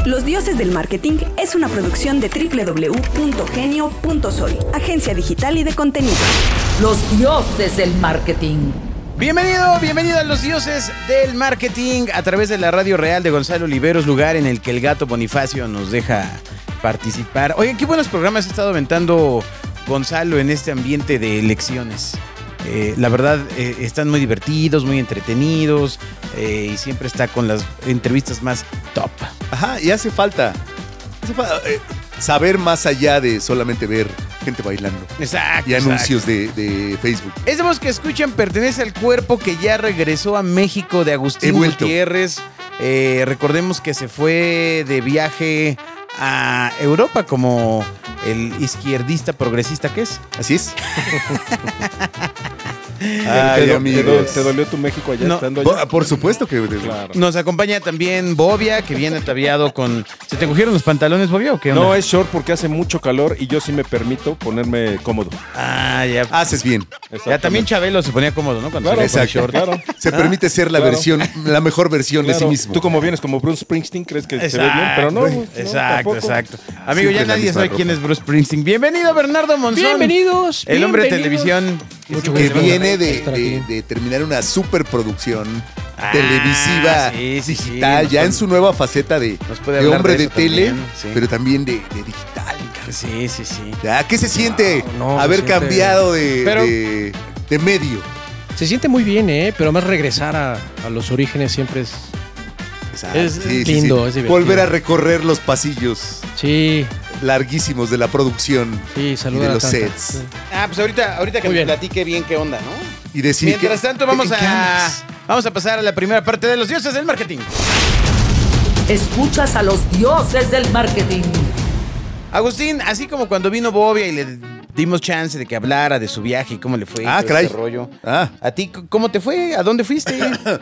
Los Dioses del Marketing es una producción de www.genio.soy, agencia digital y de contenido. Los Dioses del Marketing. Bienvenido a Los Dioses del Marketing a través de la Radio Real de Gonzalo Oliveros, lugar en el que el gato Bonifacio nos deja participar. Oigan, qué buenos programas ha estado aventando Gonzalo en este ambiente de elecciones. La verdad, están muy divertidos, muy entretenidos y siempre está con las entrevistas más top. Ajá, y hace falta saber más allá de solamente ver gente bailando. Exacto. Y anuncios de Facebook. Esa voz que escuchan pertenece al cuerpo que ya regresó a México de Agustín Gutiérrez. Recordemos que se fue de viaje a Europa como el izquierdista progresista que es. Así es. Ay, amigos. ¿Te dolió tu México allá estando allá? Por supuesto que... Claro. Nos acompaña también Bobia, que viene ataviado con... ¿Se te cogieron los pantalones, Bobia, o qué onda? No, es short porque hace mucho calor y yo sí me permito ponerme cómodo. Ah, ya. Haces bien. Ya también Chabelo se ponía cómodo, ¿no? Cuando Claro, se le short. claro. Se permite ser la mejor versión de sí mismo. Tú como vienes como Bruce Springsteen, crees que se ve bien, pero no. Exacto. Amigo, Siempre ya la nadie misma sabe ropa. quién es Bruce Springsteen. Bienvenido, Bernardo Monzón. Bienvenidos. El hombre de televisión. Que viene de terminar una superproducción televisiva digital, ya en su nueva faceta de hombre de tele, pero también de digital. Sí. Ya, ¿qué se siente no, haber se siente- cambiado de medio? Se siente muy bien, pero más regresar a los orígenes siempre es lindo, es divertido. Volver a recorrer los pasillos Sí, larguísimos de la producción y saludar de a los tanta. sets. Sí. Pues ahorita que Muy me bien. platique bien qué onda, ¿no? Y decir Mientras tanto, vamos ¿en qué andas? a pasar a la primera parte de Los Dioses del Marketing. Escuchas a los Dioses del Marketing. Agustín, así como cuando vino Bobia y le dimos chance de que hablara de su viaje y cómo le fue y todo caray. este rollo. Ah. ¿A ti cómo te fue? ¿A dónde fuiste?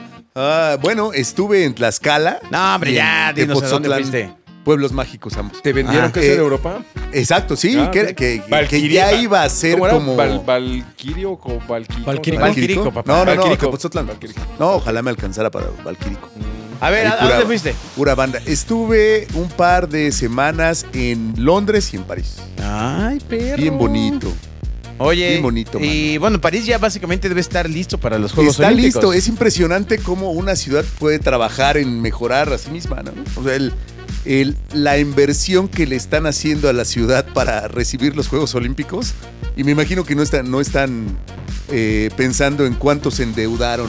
Bueno, estuve en Tlaxcala. No, hombre, y ya, en dinos a dónde Tepozotlán, fuiste. Pueblos mágicos ambos. ¿Te vendieron que es de Europa? Exacto, sí, Ah, ok. que Valquiria. ya iba a ser ¿Cómo era? como... ¿Valquirio o Valquirico? Valquirico. Valquirico, papá. No, Valquirico. Tepozotlán. Valquirico. No, ojalá me alcanzara para Valquirico. A ver, Ahí ¿a dónde fuiste? Pura banda. Estuve un par de semanas en Londres y en París. Ay, perro. Bien bonito. Oye, Bien bonito, y bueno, París ya básicamente debe estar listo para los Juegos Está Olímpicos. listo. Es impresionante cómo una ciudad puede trabajar en mejorar a sí misma, ¿no? O sea, la inversión que le están haciendo a la ciudad para recibir los Juegos Olímpicos, y me imagino que no están pensando en cuánto se endeudaron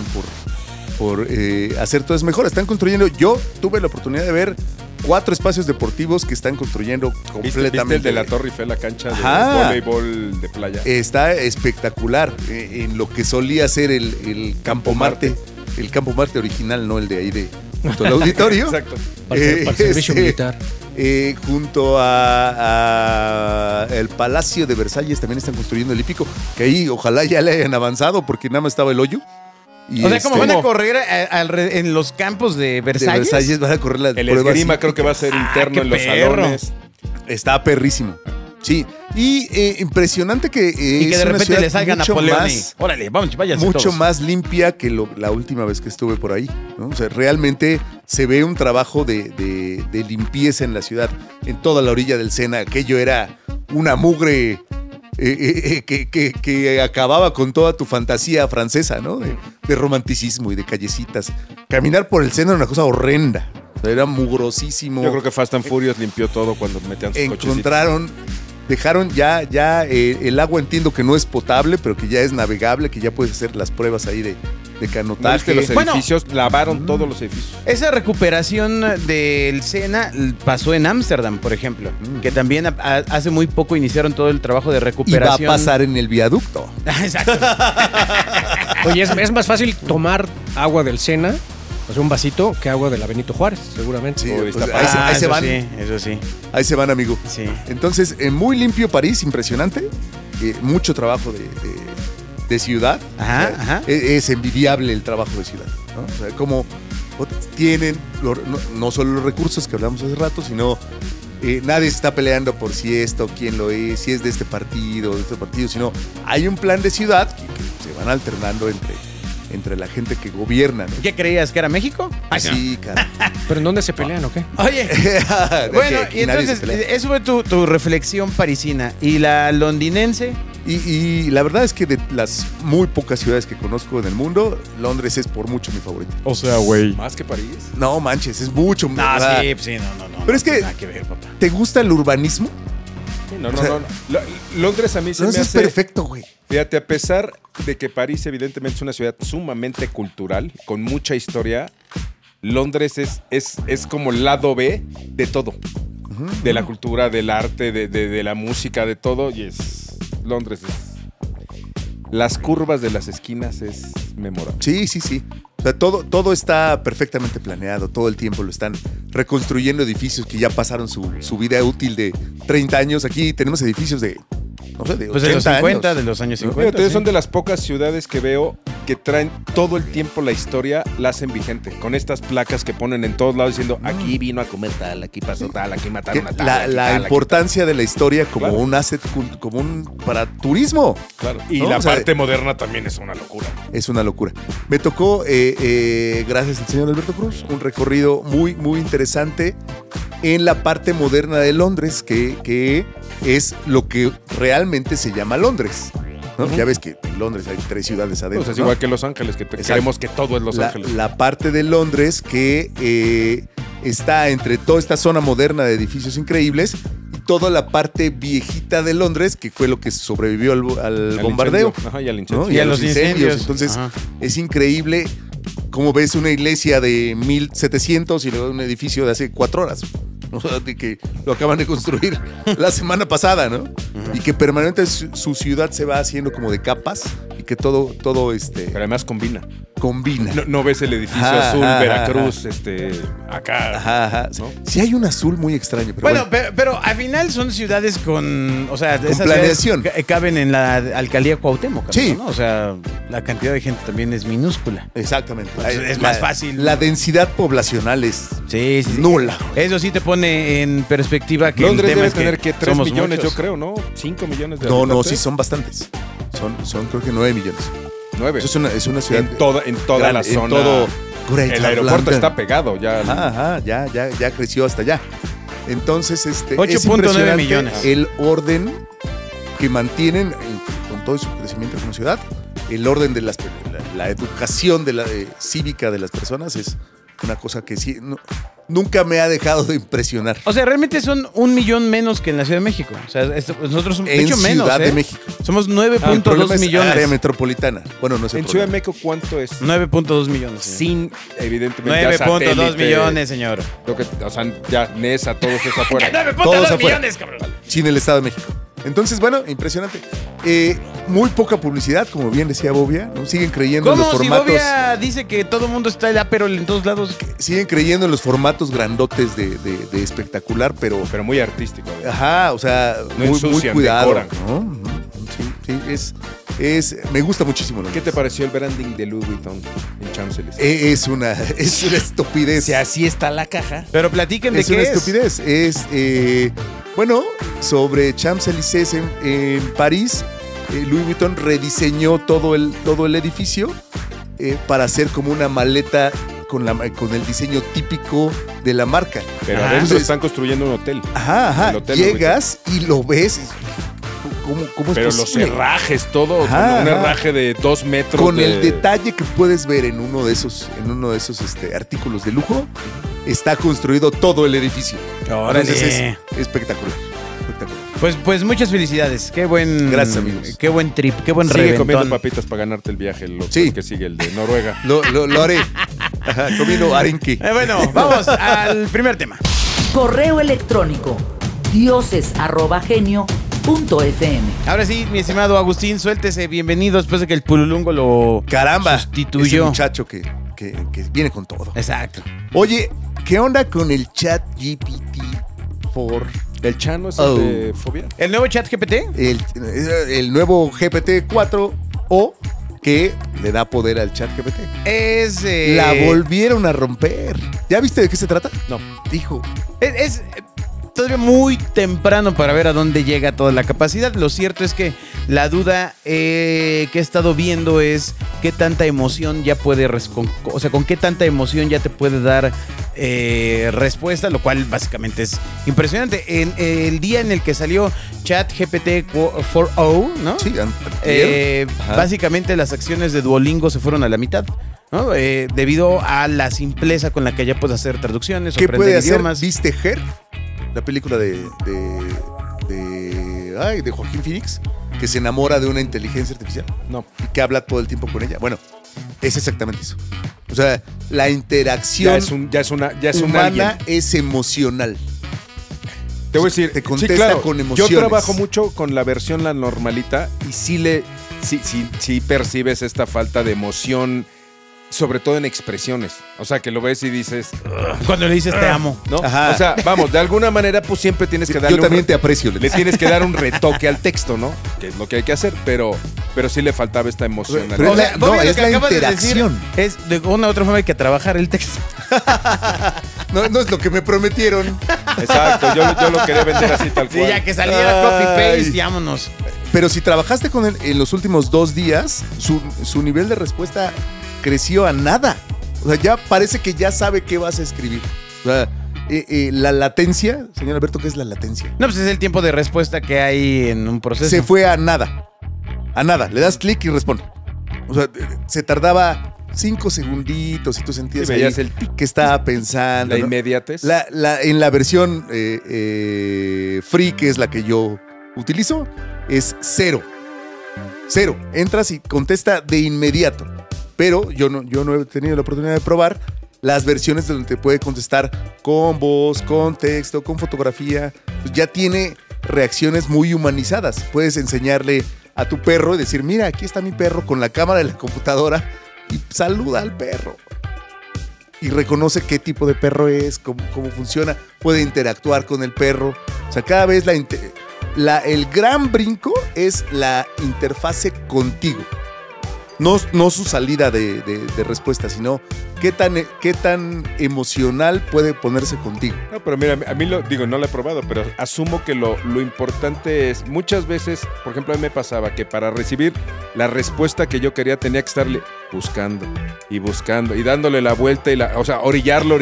por hacer todas mejoras. Están construyendo. Yo tuve la oportunidad de ver 4 espacios deportivos que están construyendo completamente. ¿Viste el de la Torre Eiffel, la cancha de Ajá. voleibol de playa? Está espectacular en lo que solía ser el Campo Marte. El Campo Marte original, no el de ahí de junto al auditorio. Exacto. Para el servicio militar. Junto a el Palacio de Versalles también están construyendo el hípico, que ahí ojalá ya le hayan avanzado porque nada más estaba el hoyo. Y O sea, ¿cómo van a correr en los campos de de Versalles? Versalles van a correr las El pruebas. esgrima creo que va a ser interno qué en los perro. salones. Está perrísimo. Sí, y impresionante que Y que es de una repente ciudad le salga mucho Napoleón y... más, Órale, vamos, váyanse mucho todos. más limpia que la última vez que estuve por ahí, ¿no? O sea, realmente se ve un trabajo de limpieza en la ciudad, en toda la orilla del Sena. Aquello era una mugre que acababa con toda tu fantasía francesa, ¿no? De romanticismo y de callecitas. Caminar por el Sena era una cosa horrenda. O sea, era mugrosísimo. Yo creo que Fast and Furious limpió todo cuando metían sus cochecitos. Dejaron ya el agua, entiendo que no es potable, pero que ya es navegable, que ya puedes hacer las pruebas ahí de ¿No viste canotaje. los Bueno. edificios? Lavaron todos los edificios. Esa recuperación del Sena pasó en Ámsterdam, por ejemplo, que también hace muy poco iniciaron todo el trabajo de Y va a recuperación. pasar en el viaducto. Exacto. Oye, es más fácil tomar agua del Sena, o sea, un vasito, que agua de la Benito Juárez, seguramente. Sí, O pues, Iztapalapa. ahí se eso van. Sí, eso sí. Ahí se van, amigo. Sí. Entonces, muy limpio París, impresionante. Mucho trabajo de ciudad. Ajá, O sea, ajá. Es envidiable el trabajo de ciudad, ¿no? O sea, como tienen no solo los recursos que hablamos hace rato, sino nadie se está peleando por si esto, quién lo es, si es de este partido, sino hay un plan de ciudad que se van alternando entre la gente que gobierna, ¿no? ¿Qué creías? ¿Que era México? Sí, cara. ¿Pero en dónde se pelean o qué? Oye, bueno, Que y nadie se entonces, pelea. eso fue tu reflexión parisina. ¿Y la londinense? Y la verdad es que de las muy pocas ciudades que conozco en el mundo, Londres es por mucho mi favorito. O sea, güey. ¿Más que París? No manches, es mucho. No, ¿verdad? sí, pues sí, no. Pero es que- Nada que ver, papá. ¿Te gusta el urbanismo? Sí, no. Londres a mí se No, me eso es hace... perfecto, güey. Fíjate, a pesar de que París evidentemente es una ciudad sumamente cultural, con mucha historia, Londres es como el lado B de todo. De la cultura, del arte, de la música, de todo. Y Londres es... Las curvas de las esquinas es memorable. Sí. O sea, todo está perfectamente planeado. Todo el tiempo lo están reconstruyendo edificios que ya pasaron su vida útil de 30 años. Aquí tenemos edificios de, no sé, de 80 Pues de los 50, años. de los años ¿No? 50. Fíjate, sí. son de las pocas ciudades que veo que traen todo el tiempo la historia, la hacen vigente. Con estas placas que ponen en todos lados diciendo, aquí vino a comer tal, aquí pasó tal, aquí Que mataron a tal. la aquí la tal, aquí importancia de la historia como Claro. un asset, como un para turismo. tal. Claro. Y ¿No? la O sea, parte moderna también es una locura. Es una locura. Me tocó, gracias al señor Alberto Cruz, un recorrido muy, muy interesante en la parte moderna de Londres, que es lo que realmente se llama Londres. ¿no? Ya ves que en Londres hay 3 ciudades adentro. Pues es ¿no? igual que Los Ángeles, que Exacto. creemos que todo es Los Ángeles. La parte de Londres que está entre toda esta zona moderna de edificios increíbles y toda la parte viejita de Londres, que fue lo que sobrevivió al Al bombardeo. incendio. Ajá, y al incendio. ¿no? Y a los incendios. Entonces, Ajá. es increíble cómo ves una iglesia de 1700 y luego un edificio de hace 4 horas. O sea, de que lo acaban de construir la semana pasada, ¿no? Y que permanentemente su ciudad se va haciendo como de capas y que todo Pero además combina. combina. No ves el edificio Ajá, azul, ajá, Veracruz, acá. Ajá. ¿No? Sí hay un azul muy extraño, pero Bueno, pero al final son ciudades con, o sea, Con esas planeación. ciudades caben en la alcaldía Cuauhtémoc, Sí. ¿no? O sea, la cantidad de gente también es minúscula. exactamente. Es más fácil. La densidad poblacional es Sí. nula. Eso sí te pone en perspectiva que Londres el tema debe es tener que 3 somos millones, muchos. yo creo, ¿no? 5 millones de No, habitantes. sí, son bastantes. Son creo que 9 millones. 9. Eso es una ciudad. En toda grande, la en zona. todo Greater El aeropuerto London. está pegado ya. Ajá, ya creció hasta allá. Entonces, es 8.9 impresionante millones. el orden que mantienen con todo su crecimiento como ciudad. El orden de la educación cívica de las personas es una cosa que sí nunca me ha dejado de impresionar. O sea, realmente son 1 millón menos que en la Ciudad de México. O sea, nosotros somos, de En hecho, menos. Ciudad de ¿eh? México. Somos El problema 9.2 es millones. área metropolitana. Bueno, no sé. En Ciudad de México, ¿cuánto es? 9.2 millones. señor. Sin, evidentemente, ya 9.2 satélite, millones, señor. O sea, ya NESA, todo eso afuera. 9.2 Todos afuera. millones, cabrón. Sin el Estado de México. Entonces, bueno, impresionante. Muy poca publicidad, como bien decía Bobia. ¿no? Siguen creyendo en los ¿Cómo si formatos. Bobia dice que todo el mundo está el Aperol en todos lados? Siguen creyendo en los formatos grandotes de espectacular, pero. Pero muy artístico. ¿verdad? Ajá, o sea, No muy ensucian, cuidado. decoran. ¿no? Ujú, sí, me gusta muchísimo. ¿Qué te pareció el branding de Louis Vuitton en Champs-Élysées? Es una estupidez. Si así está la caja. Pero platiquen de Es qué una es. estupidez. Bueno, sobre Champs-Élysées en París, Louis Vuitton rediseñó todo el edificio para hacer como una maleta con el diseño típico de la marca. Pero Ajá. adentro Entonces- están construyendo un hotel. Ajá. El hotel Llegas y lo ves. ¿Cómo es Pero los posible? herrajes, todo. Ajá, un ajá. herraje de 2 metros. Con de- el detalle que puedes ver en uno de esos artículos de lujo, está construido todo el edificio. Órale. Entonces es espectacular. Pues muchas felicidades. Qué buen. Gracias, amigos. Qué buen trip, qué buen Sigue reventón. comiendo papitas para ganarte el viaje. Sí. Que sigue, el de Noruega. Lo haré. Ajá, comiendo arenque. Bueno, vamos al primer tema. Correo electrónico dioses@genio.fm. Ahora sí, mi estimado Agustín, suéltese. Bienvenido después de que el Pululungo lo Caramba. sustituyó. Ese muchacho que viene con todo. Exacto. Oye, ¿qué onda con el chat GPT-4? ¿El Chano es Oh. el de Fobia? ¿El nuevo chat GPT? El nuevo GPT-4 o que le da poder al chat GPT. Es. La volvieron a romper. ¿Ya viste de qué se trata? No. Dijo. Es todavía muy temprano para ver a dónde llega toda la capacidad. Lo cierto es que la duda que he estado viendo es qué tanta emoción ya puede, con qué tanta emoción ya te puede dar respuesta, lo cual básicamente es impresionante. En el día en el que salió ChatGPT 4o, ¿no? Sí, básicamente las acciones de Duolingo se fueron a la mitad, ¿no? Debido a la simpleza con la que ya puedes hacer traducciones o ¿Qué aprender puede hacer? idiomas. ¿Viste Her? La película de Joaquín Phoenix, que se enamora de una inteligencia artificial. No. Y que habla todo el tiempo con ella. Bueno, es exactamente eso. O sea, la interacción Ya es un humana alguien. es emocional. Te voy a decir, Te contesta con emociones. Yo trabajo mucho con la versión la normalita y sí percibes esta falta de emoción, sobre todo en expresiones. O sea, que lo ves y dices, Cuando le dices te amo. ¿no? Ajá. O sea, vamos, de alguna manera pues siempre tienes que darle Yo también te aprecio. le tienes que dar un retoque al texto, ¿no? Que es lo que hay que hacer, pero sí le faltaba esta emoción. Pero O sea, no, Bobby, lo es que la acabas de decir interacción. es de una u otra forma hay que trabajar el texto. No es lo que me prometieron. Exacto, yo lo quería vender así tal Sí, cual. ya que saliera copy-paste y vámonos. Pero si trabajaste con él en los últimos 2 días, su nivel de respuesta creció a nada. O sea, ya parece que ya sabe qué vas a escribir. O sea, la latencia, señor Alberto, ¿qué es la latencia? No, pues es el tiempo de respuesta que hay en un proceso. Se fue a nada. A nada. Le das clic y responde. O sea, se tardaba 5 segunditos y tú sentías Sí, ahí veías el tic. que estaba pensando. La ¿no? inmediatez. En la versión free, que es la que yo utilizo, es 0. 0. Entras y contesta de inmediato. Pero yo no he tenido la oportunidad de probar las versiones donde te puede contestar con voz, con texto, con fotografía. Pues ya tiene reacciones muy humanizadas. Puedes enseñarle a tu perro y decir, mira, aquí está mi perro con la cámara de la computadora y saluda al perro. Y reconoce qué tipo de perro es, cómo funciona, puede interactuar con el perro. O sea, cada vez el gran brinco es la interfase contigo. No su salida de respuesta, sino qué tan emocional puede ponerse contigo. No, pero mira, a mí no lo he probado, pero asumo que lo importante es, muchas veces, por ejemplo, a mí me pasaba que para recibir la respuesta que yo quería tenía que estarle buscando y dándole la vuelta o sea, orillarlo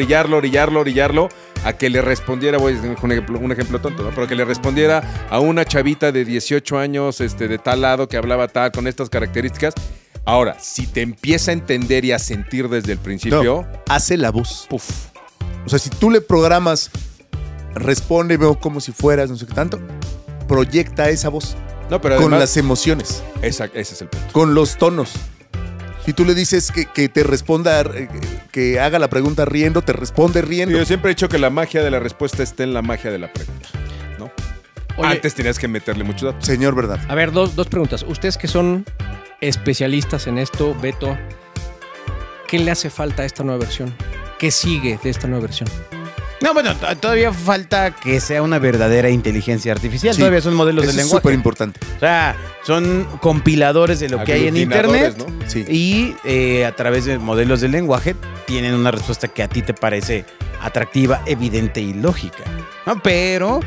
a que le respondiera, voy a decir un ejemplo tonto, ¿no? Pero que le respondiera a una chavita de 18 años, de tal lado, que hablaba tal, con estas características. Ahora, si te empieza a entender y a sentir desde el principio, No, hace la voz. puf. O sea, si tú le programas, responde, veo como si fueras, no sé qué tanto, proyecta esa voz No, pero con además, las emociones, ese es el punto. con los tonos. Si tú le dices que te responda, que haga la pregunta riendo, te responde riendo. Yo siempre he dicho que la magia de la respuesta está en la magia de la pregunta, ¿no? Oye. Antes tenías que meterle mucho datos. Señor, ¿verdad? A ver, dos preguntas. Ustedes que son especialistas en esto, Beto, ¿qué le hace falta a esta nueva versión? ¿Qué sigue de esta nueva versión? No, bueno, todavía falta que sea una verdadera inteligencia artificial. Sí, Todavía son modelos de eso es lenguaje. súper importante. O sea, son compiladores de lo que hay en Aglutinadores, internet. ¿no? Sí. Y a través de modelos de lenguaje tienen una respuesta que a ti te parece atractiva, evidente y lógica, ¿no? Pero,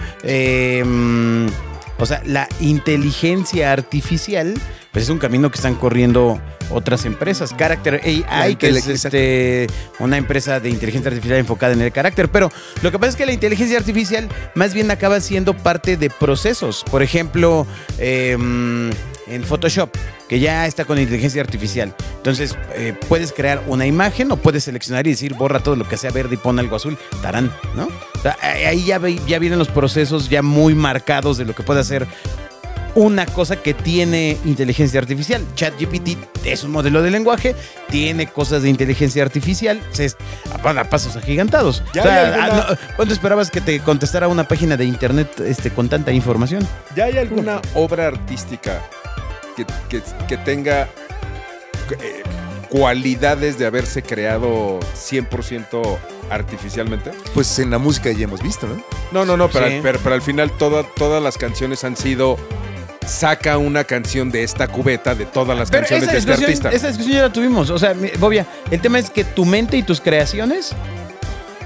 o sea, la inteligencia artificial, pues es un camino que están corriendo otras empresas. Character AI, que es una empresa de inteligencia artificial enfocada en el carácter. Pero lo que pasa es que la inteligencia artificial más bien acaba siendo parte de procesos. Por ejemplo, en Photoshop, que ya está con inteligencia artificial. Entonces, puedes crear una imagen o puedes seleccionar y decir, borra todo lo que sea verde y pon algo azul. Tarán, ¿no? O sea, ahí ya vienen los procesos ya muy marcados de lo que puede hacer una cosa que tiene inteligencia artificial. ChatGPT es un modelo de lenguaje, tiene cosas de inteligencia artificial, a pasos agigantados. ¿Ya O sea, hay alguna- ¿cuándo esperabas que te contestara una página de internet con tanta información? ¿Ya hay alguna obra artística que tenga cualidades de haberse creado 100% artificialmente? Pues en la música ya hemos visto, ¿no? No, pero, Sí. pero al final todas las canciones han sido... Saca una canción de esta cubeta de todas las Pero canciones de este artista. esa discusión ya la tuvimos. O sea, Bobia, el tema es que tu mente y tus creaciones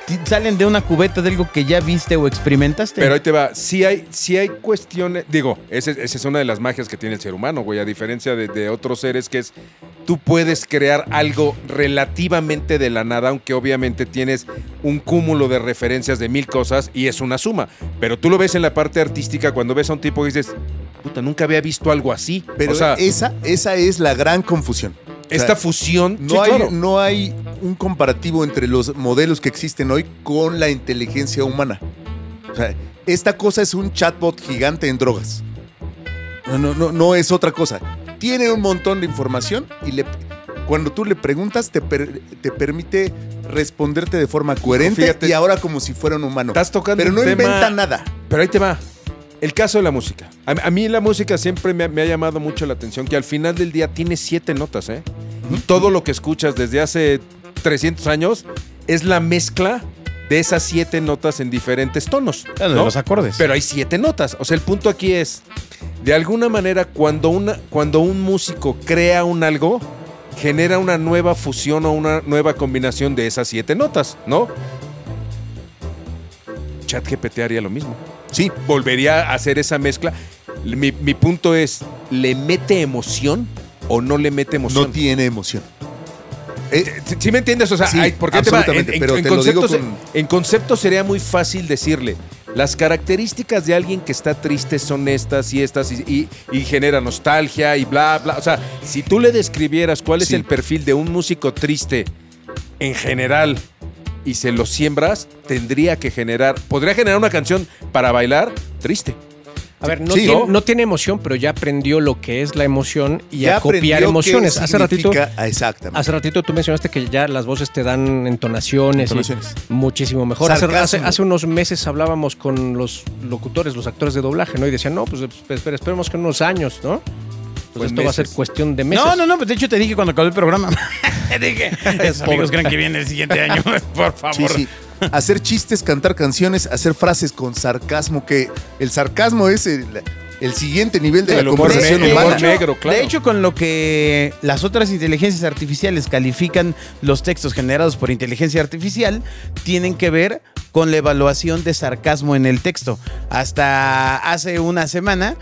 salen de una cubeta de algo que ya viste o experimentaste. Pero ahí te va. Sí hay cuestiones. Digo, esa es una de las magias que tiene el ser humano, güey. A diferencia de otros seres, que es tú puedes crear algo relativamente de la nada, aunque obviamente tienes un cúmulo de referencias de 1000 cosas y es una suma. Pero tú lo ves en la parte artística cuando ves a un tipo y dices, puta, nunca había visto algo así. Pero o sea, esa es la gran confusión. O sea, esta fusión. No, sí, hay, claro. no hay un comparativo entre los modelos que existen hoy con la inteligencia humana. O sea, esta cosa es un chatbot gigante en drogas. No es otra cosa. Tiene un montón de información y cuando tú le preguntas te permite responderte de forma coherente. Fíjate, y ahora como si fuera un humano. Estás tocando pero no un tema- inventa nada. Pero ahí te va. El caso de la música. A mí la música siempre me ha llamado mucho la atención, que al final del día tiene 7 notas, ¿eh? Y todo lo que escuchas desde hace 300 años es la mezcla de esas 7 notas en diferentes tonos. Claro, de ¿no? los acordes. Pero hay 7 notas. O sea, el punto aquí es, de alguna manera, cuando un músico crea un algo, genera una nueva fusión o una nueva combinación de esas 7 notas, ¿no? ChatGPT haría lo mismo. Sí. Volvería a hacer esa mezcla. Mi punto es, ¿le mete emoción o no le mete emoción? No tiene emoción. ¿Sí me entiendes? O sea, Sí, ¿por qué te va? absolutamente, pero te lo digo En concepto sería muy fácil decirle, las características de alguien que está triste son estas y genera nostalgia y bla, bla. O sea, si tú le describieras cuál es Sí. el perfil de un músico triste en general y se lo siembras, podría generar una canción para bailar triste. A ver, Sí, no tiene emoción, pero ya aprendió lo que es la emoción y Ya a copiar aprendió emociones. qué Hace ratito significa- exactamente. Hace ratito tú mencionaste que ya las voces te dan entonaciones. Entonaciones. Y muchísimo mejor. Sarcasmo. Hace unos meses hablábamos con los locutores, los actores de doblaje, ¿no? Y decían, no, pues esperemos que en unos años, ¿no? Pues esto va a ser cuestión de meses. No, pues de hecho te dije cuando acabó el programa. Dije, esos amigos creen que viene el siguiente año, por favor. Sí. Hacer chistes, cantar canciones, hacer frases con sarcasmo, que el sarcasmo es el siguiente nivel de El la humor conversación negro, humana. humor negro, claro. De hecho, con lo que las otras inteligencias artificiales califican los textos generados por inteligencia artificial, tienen que ver con la evaluación de sarcasmo en el texto. Hasta hace una semana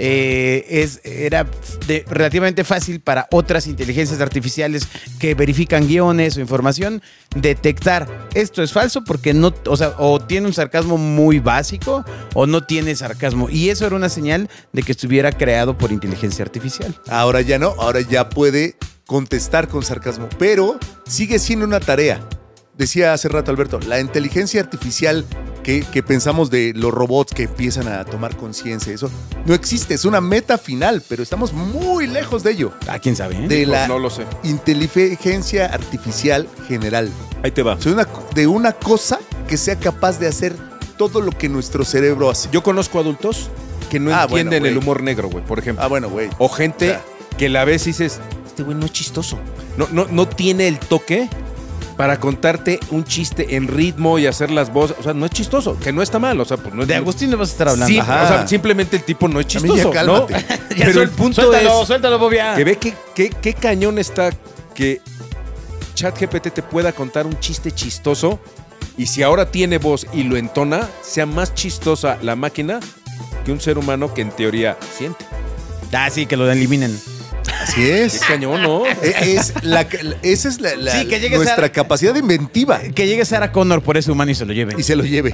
era relativamente fácil para otras inteligencias artificiales que verifican guiones o información detectar esto es falso porque no, o tiene un sarcasmo muy básico o no tiene sarcasmo. Y eso era una señal de que estuviera creado por inteligencia artificial. Ahora ya no, ahora ya puede contestar con sarcasmo, pero sigue siendo una tarea. Decía hace rato Alberto, la inteligencia artificial que pensamos de los robots que empiezan a tomar conciencia, eso no existe, es una meta final, pero estamos muy lejos de ello. Ah, quién sabe, ¿eh? De la No lo sé. inteligencia artificial general. Ahí te va. O sea, de una cosa que sea capaz de hacer todo lo que nuestro cerebro hace. Yo conozco adultos que no Ah, bueno, entienden güey. el humor negro, güey, por ejemplo. Ah, bueno, güey. O gente O sea, que la ves y dices, este güey no es chistoso. No tiene el toque para contarte un chiste en ritmo y hacer las voces. O sea, no es chistoso, que no está mal. O sea, pues no es. De Agustín no vas a estar hablando. Sí, o Ajá. sea, simplemente el tipo no es También ya chistoso, ¿no? cálmate. Ya Pero el punto suéltalo, Bobia. que ve qué cañón está que ChatGPT te pueda contar un chiste chistoso y si ahora tiene voz y lo entona, sea más chistosa la máquina que un ser humano que en teoría siente. Ah, sí, que lo eliminen. Así Qué es. cañón, ¿no? Esa es Sí, que llegue nuestra Sarah- capacidad inventiva. Que llegue Sarah Connor por ese humano y se lo lleve. Y se lo lleve.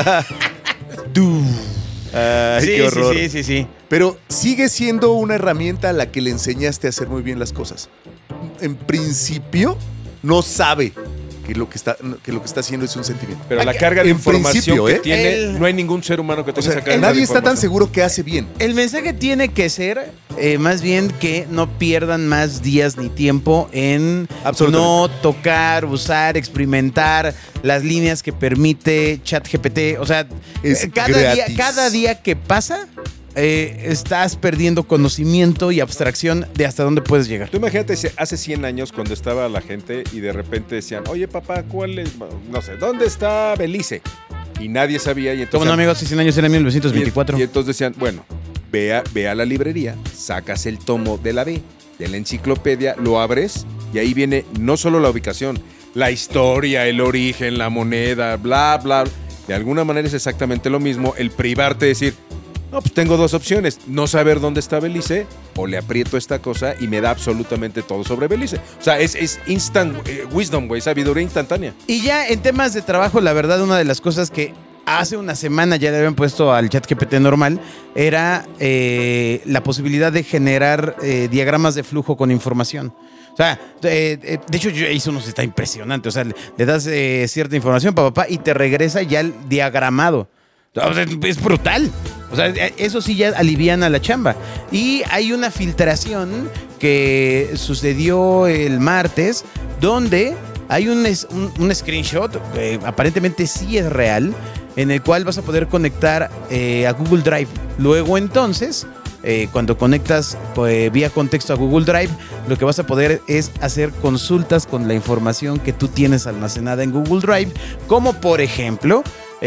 Ay, Sí, qué horror. sí. Pero sigue siendo una herramienta a la que le enseñaste a hacer muy bien las cosas. En principio, no sabe que lo que está haciendo es un sentimiento. Pero la carga de En información principio, que ¿eh? tiene, no hay ningún ser humano que O tenga sea, esa carga de nadie está tan información. seguro que hace bien. El mensaje tiene que ser más bien que no pierdan más días ni tiempo en Absolutamente. no tocar, usar, experimentar las líneas que permite ChatGPT. O sea, Es cada gratis. día que pasa, estás perdiendo conocimiento y abstracción de hasta dónde puedes llegar. Tú imagínate hace 100 años cuando estaba la gente y de repente decían, oye papá, ¿cuál es? No sé, ¿dónde está Belice? Y nadie sabía. Y entonces, Como no, amigos, hace 100 años era 1924. Y entonces decían, bueno, ve a la librería, sacas el tomo de la B, de la enciclopedia, lo abres y ahí viene no solo la ubicación, la historia, el origen, la moneda, bla, bla. De alguna manera es exactamente lo mismo el privarte de decir, no, pues tengo dos opciones, no saber dónde está Belice o le aprieto esta cosa y me da absolutamente todo sobre Belice. O sea, es instant wisdom, güey, sabiduría instantánea. Y ya en temas de trabajo, la verdad, una de las cosas que hace una semana ya le habían puesto al ChatGPT normal era la posibilidad de generar diagramas de flujo con información. O sea, de hecho yo hice unos, está impresionante. O sea, le das cierta información, papá, y te regresa ya el diagramado. O sea, es brutal. O sea, eso sí ya aliviana la chamba. Y hay una filtración que sucedió el martes donde hay un screenshot, aparentemente sí es real, en el cual vas a poder conectar a Google Drive. Luego entonces, cuando conectas vía contexto a Google Drive, lo que vas a poder es hacer consultas con la información que tú tienes almacenada en Google Drive, como por ejemplo,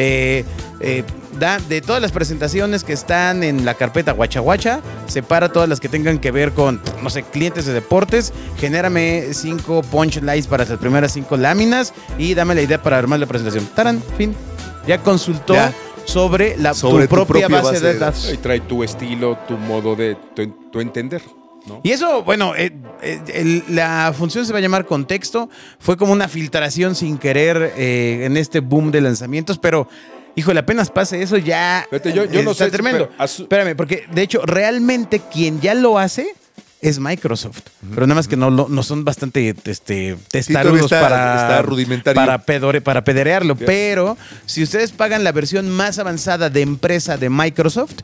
de todas las presentaciones que están en la carpeta Guacha Guacha, separa todas las que tengan que ver con, no sé, clientes de deportes, genérame 5 punchlines para las primeras 5 láminas y dame la idea para armar la presentación. ¡Tarán! Fin. Ya consultó sobre tu propia base de datos. Y trae tu estilo, tu modo de tu entender, ¿no? Y eso, bueno, la función se va a llamar contexto. Fue como una filtración sin querer en este boom de lanzamientos, pero híjole, apenas pase eso ya. Fíjate, yo no está sé, tremendo. Espérame, porque de hecho, realmente quien ya lo hace es Microsoft. Pero nada más que no son bastante testarudos está rudimentario. para pederearlo. Yeah. Pero si ustedes pagan la versión más avanzada de empresa de Microsoft,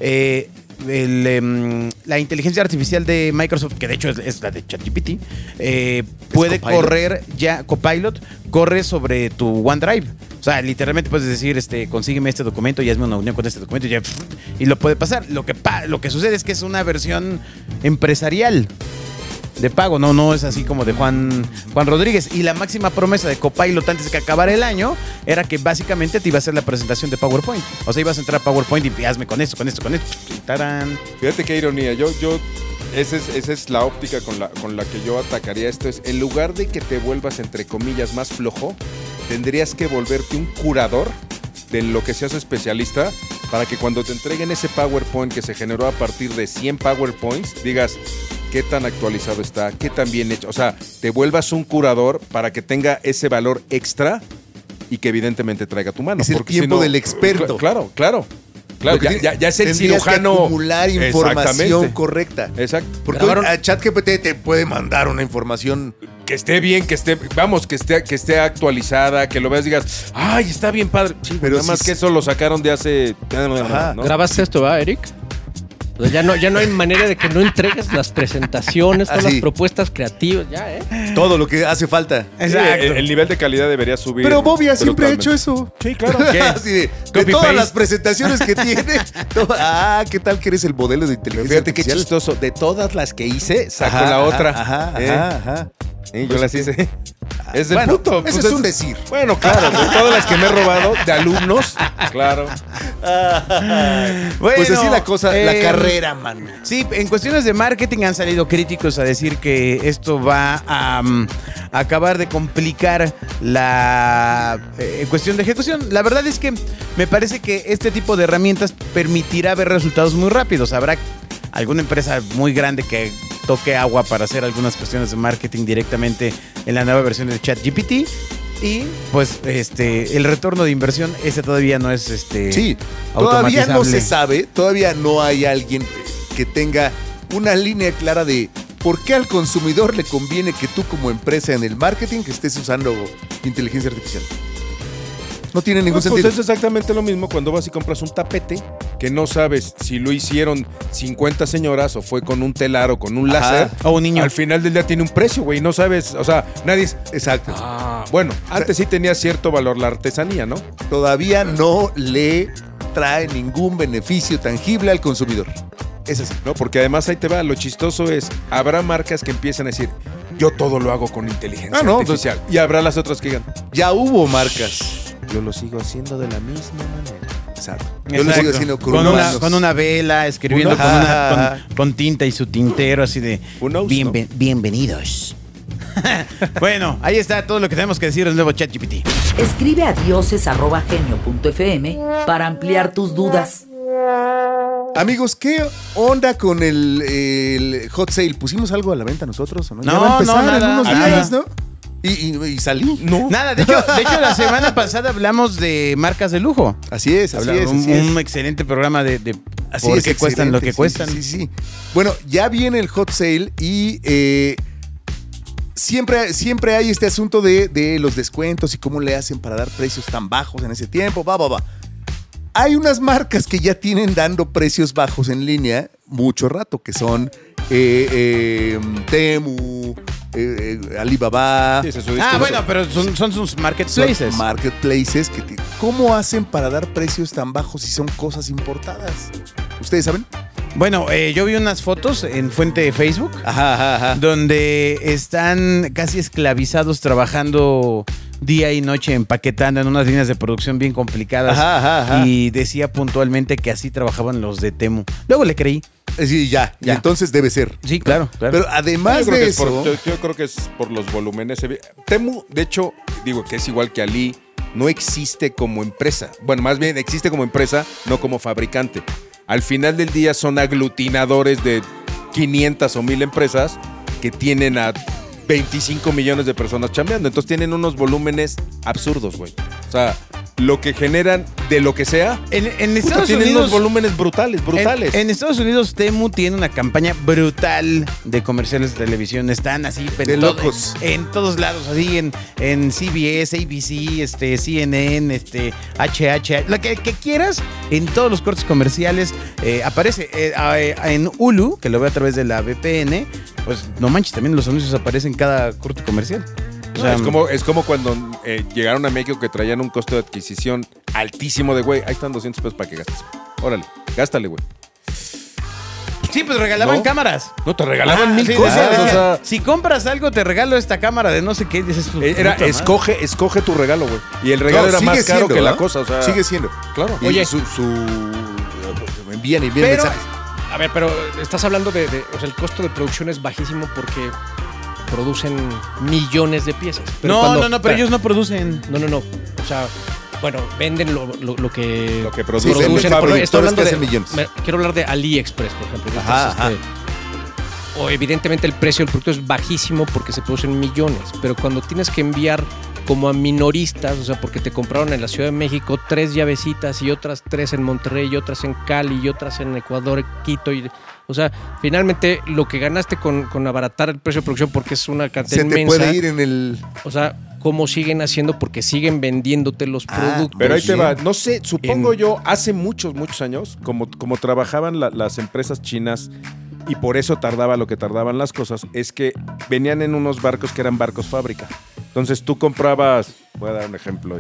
la inteligencia artificial de Microsoft, que de hecho es la de ChatGPT, puede correr ya, Copilot, corre sobre tu OneDrive. O sea, literalmente puedes decir, consígueme este documento y hazme una unión con este documento y lo puede pasar. Lo que sucede es que es una versión empresarial de pago, no es así como de Juan Rodríguez. Y la máxima promesa de Copilot antes de que acabara el año era que básicamente te iba a hacer la presentación de PowerPoint. O sea, ibas a entrar a PowerPoint y hazme con esto. ¡Tarán! Fíjate qué ironía. Esa es la óptica con la que yo atacaría esto. Es, en lugar de que te vuelvas, entre comillas, más flojo, tendrías que volverte un curador de lo que seas especialista para que cuando te entreguen ese PowerPoint que se generó a partir de 100 PowerPoints, digas qué tan actualizado está, qué tan bien hecho. O sea, te vuelvas un curador para que tenga ese valor extra y que evidentemente traiga tu mano. Es el tiempo del experto. Claro, ya es el cirujano. Que acumular información correcta. Exacto. Porque a ChatGPT te puede mandar una información que esté bien, que esté actualizada, que lo veas y digas, ay, está bien padre. Sí, pero nada más que eso lo sacaron de hace. ¿No? ¿Grabaste esto, va, Eric? Ya no hay manera de que no entregues las presentaciones, todas las propuestas creativas, todo lo que hace falta. Exacto. El nivel de calidad debería subir. Pero Bobby siempre ha hecho eso. Sí, claro. Así de todas las presentaciones que tiene. ¿Qué tal que eres el modelo de inteligencia artificial? Fíjate qué chistoso. De todas las que hice, saco la otra. Ajá. Yo las hice. Es del puto. Eso es un decir. Bueno, claro. De todas las que me he robado de alumnos, claro. Pues así la cosa, la carrera, man. Sí, en cuestiones de marketing han salido críticos a decir que esto va a acabar de complicar la cuestión de ejecución. La verdad es que me parece que este tipo de herramientas permitirá ver resultados muy rápidos. Habrá alguna empresa muy grande que toque agua para hacer algunas cuestiones de marketing directamente en la nueva versión de ChatGPT. Y pues el retorno de inversión ese todavía no es sí, todavía no se sabe, todavía no hay alguien que tenga una línea clara de por qué al consumidor le conviene que tú como empresa en el marketing que estés usando inteligencia artificial. No tiene ningún sentido. Pues es exactamente lo mismo cuando vas y compras un tapete que no sabes si lo hicieron 50 señoras o fue con un telar o con un láser. O un niño. Al final del día tiene un precio, güey. No sabes, o sea, nadie... Exacto. Bueno, antes sí tenía cierto valor la artesanía, ¿no? Todavía no le trae ningún beneficio tangible al consumidor. Es así. No, porque además ahí te va. Lo chistoso es, habrá marcas que empiezan a decir, yo todo lo hago con inteligencia artificial. Y habrá las otras que digan, ya hubo marcas. Yo lo sigo haciendo de la misma manera. Exacto. Yo lo sigo haciendo con una vela, escribiendo con tinta y su tintero, así de bienvenidos. Bueno, ahí está todo lo que tenemos que decir del nuevo ChatGPT. Escribe a dioses@genio.fm para ampliar tus dudas. Amigos, ¿qué onda con el hot sale? ¿Pusimos algo a la venta nosotros o no? Ya No, va a empezar no, nada. en unos Ah. días, ¿no? Y salí. No. Nada, de hecho la semana pasada hablamos de marcas de lujo. Así es, así es. Un excelente programa de Así por es, qué cuestan lo que excelente, cuestan. Sí. Bueno, ya viene el hot sale y siempre hay este asunto de los descuentos y cómo le hacen para dar precios tan bajos en ese tiempo. Va. Hay unas marcas que ya tienen dando precios bajos en línea mucho rato, que son Temu, Alibaba. Sí, ese es su discurso. Bueno, pero son sus marketplaces. Son marketplaces ¿cómo hacen para dar precios tan bajos si son cosas importadas? ¿Ustedes saben? Bueno, yo vi unas fotos en fuente de Facebook Ajá. donde están casi esclavizados trabajando día y noche empaquetando en unas líneas de producción bien complicadas. Ajá. Y decía puntualmente que así trabajaban los de Temu. Luego le creí. Sí, ya. Ya. Entonces debe ser. Sí, claro. Pero además Yo creo de que es eso... yo creo que es por los volúmenes. Temu, de hecho, digo que es igual que Ali, no existe como empresa. Bueno, más bien existe como empresa, no como fabricante. Al final del día son aglutinadores de 500 o 1000 empresas que tienen a 25 millones de personas chambeando. Entonces tienen unos volúmenes absurdos, güey. O sea, lo que generan de lo que sea, En Estados tienen Unidos... unos volúmenes brutales. En Estados Unidos, Temu tiene una campaña brutal de comerciales de televisión. Están así De locos. En todos lados, así en CBS, ABC, CNN, HH, lo que quieras, en todos los cortes comerciales aparece. En Hulu, que lo veo a través de la VPN, pues no manches, también los anuncios aparecen en cada corte comercial. O sea, es como cuando llegaron a México que traían un costo de adquisición altísimo de, güey, ahí están 200 pesos para que gastes. Órale, gástale, güey. sí, pues regalaban ¿No? cámaras. No, te regalaban mil sí, cosas. decía, O sea, si compras algo, te regalo esta cámara de no sé qué. Dices, era, puta madre. escoge tu regalo, güey. Y el regalo No, era sigue más caro siendo, que la ¿no? cosa, o sea. Sigue siendo. Claro. Y Oye. me envían Pero- mensajes. A ver, pero estás hablando o sea, el costo de producción es bajísimo porque producen millones de piezas. Pero No, cuando- pero espera, ellos no producen. No. O sea, bueno, venden lo que Lo que Sí, producen. venden producen. fábricas Estoy hablando que de hacen millones. Quiero hablar de AliExpress, por ejemplo. Ajá. O evidentemente el precio del producto es bajísimo porque se producen millones, pero cuando tienes que enviar como a minoristas, o sea, porque te compraron en la Ciudad de México 3 llavecitas y otras 3 en Monterrey y otras en Cali y otras en Ecuador, Quito, o sea, finalmente lo que ganaste con abaratar el precio de producción porque es una cantidad Se te inmensa. puede ir en el... O sea, ¿cómo siguen haciendo? Porque siguen vendiéndote los productos. Pero ahí te Sí. va. No sé, supongo yo, hace muchos años, como trabajaban las empresas chinas y por eso tardaba lo que tardaban las cosas, es que venían en unos barcos que eran barcos fábrica. Entonces tú comprabas, voy a dar un ejemplo,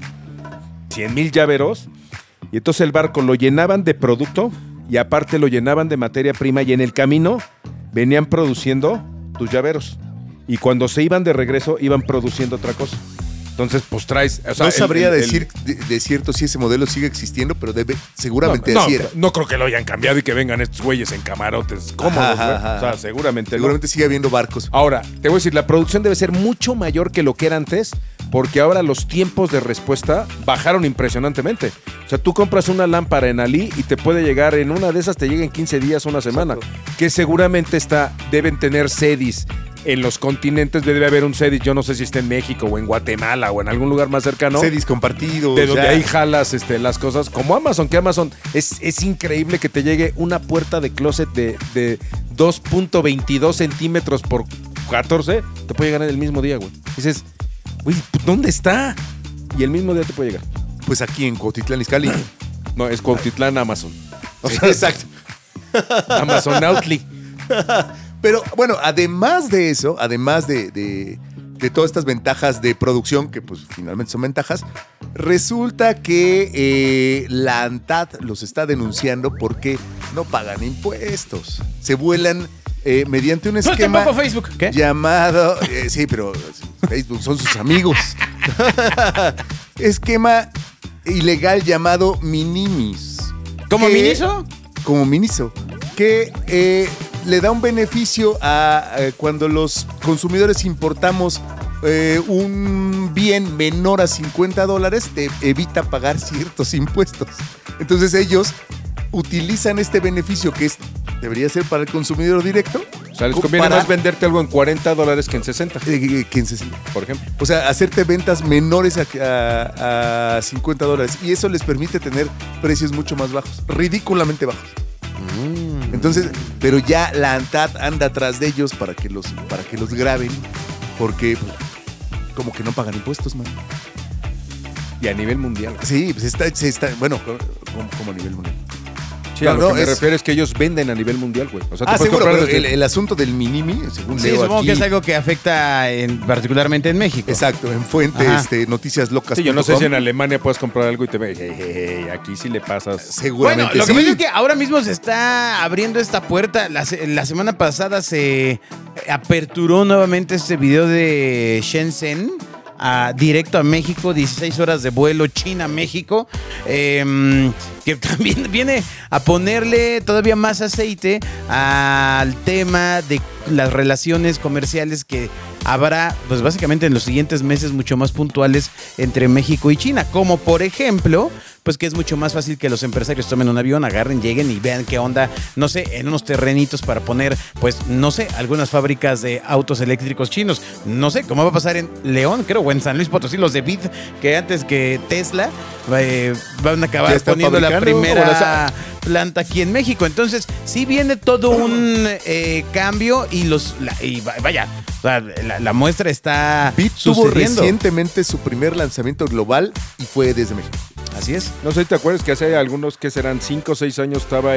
100,000 llaveros y entonces el barco lo llenaban de producto y aparte lo llenaban de materia prima y en el camino venían produciendo tus llaveros. Y cuando se iban de regreso, iban produciendo otra cosa. Entonces, pues traes... o sea, No sabría decir de cierto si ese modelo sigue existiendo, pero seguramente así era. No creo que lo hayan cambiado y que vengan estos güeyes en camarotes cómodos, Ajá, güey. ajá. O sea, seguramente no. Seguramente sigue habiendo barcos. Ahora, te voy a decir, la producción debe ser mucho mayor que lo que era antes, porque ahora los tiempos de respuesta bajaron impresionantemente. O sea, tú compras una lámpara en Ali y te puede llegar en una de esas, te llega en 15 días, una semana. Que seguramente deben tener sedis. En los continentes debe haber un CEDIS, yo no sé si está en México o en Guatemala o en algún lugar más cercano. CDs compartidos. De donde ya. ahí jalas las cosas, como Amazon, que Amazon es increíble que te llegue una puerta de closet de 2.22 centímetros por 14, te puede llegar en el mismo día, güey. Dices, güey, ¿dónde está? Y el mismo día te puede llegar. Pues aquí en Cuautitlán, Izcalli. No, es Cuautitlán, Amazon. O Sí, sea, exacto. Amazon Outlet. Pero bueno, además de eso, además de todas estas ventajas de producción, que pues finalmente son ventajas, resulta que la ANTAD los está denunciando porque no pagan impuestos. Se vuelan mediante un Pues esquema tampoco Facebook. ¿Qué? llamado... sí, pero Facebook son sus amigos. Esquema ilegal llamado Minimis. ¿Como que- Miniso? Como Miniso. Que le da un beneficio a cuando los consumidores importamos un bien menor a $50, te evita pagar ciertos impuestos. Entonces ellos utilizan este beneficio que debería ser para el consumidor directo. O sea, les conviene más venderte algo en $40 que en 60. Que en 60. Por ejemplo. O sea, hacerte ventas menores a $50. Y eso les permite tener precios mucho más bajos, ridículamente bajos. Entonces, pero ya la ANTAD anda atrás de ellos para que los graben, porque como que no pagan impuestos, man. Y a nivel mundial. Sí, pues está bueno, como a nivel mundial. Sí, a lo que me refiero es que ellos venden a nivel mundial, güey. O sea, seguro, pero el asunto del minimi, según leo supongo aquí, que es algo que afecta particularmente en México. Exacto, en fuente Noticias Locas. Sí, yo no sé si en Alemania puedes comprar algo y te ve, aquí sí le pasas. Seguramente. Bueno, lo que pasa es que ahora mismo se está abriendo esta puerta. La semana pasada se aperturó nuevamente este video de Shenzhen. Directo a México, 16 horas de vuelo, China-México, que también viene a ponerle todavía más aceite al tema de las relaciones comerciales que habrá, pues básicamente en los siguientes meses mucho más puntuales entre México y China, como por ejemplo, pues que es mucho más fácil que los empresarios tomen un avión, agarren, lleguen y vean qué onda, no sé, en unos terrenitos para poner, pues, no sé, algunas fábricas de autos eléctricos chinos. No sé cómo va a pasar en León, creo, o en San Luis Potosí, los de BID, que antes que Tesla van a acabar poniendo la primera planta aquí en México. Entonces, sí viene todo un cambio y vaya, o sea, la muestra está BID tuvo sucediendo. Recientemente su primer lanzamiento global y fue desde México. Así es. No sé si te acuerdas que hace algunos, que serán 5 o 6 años, estaba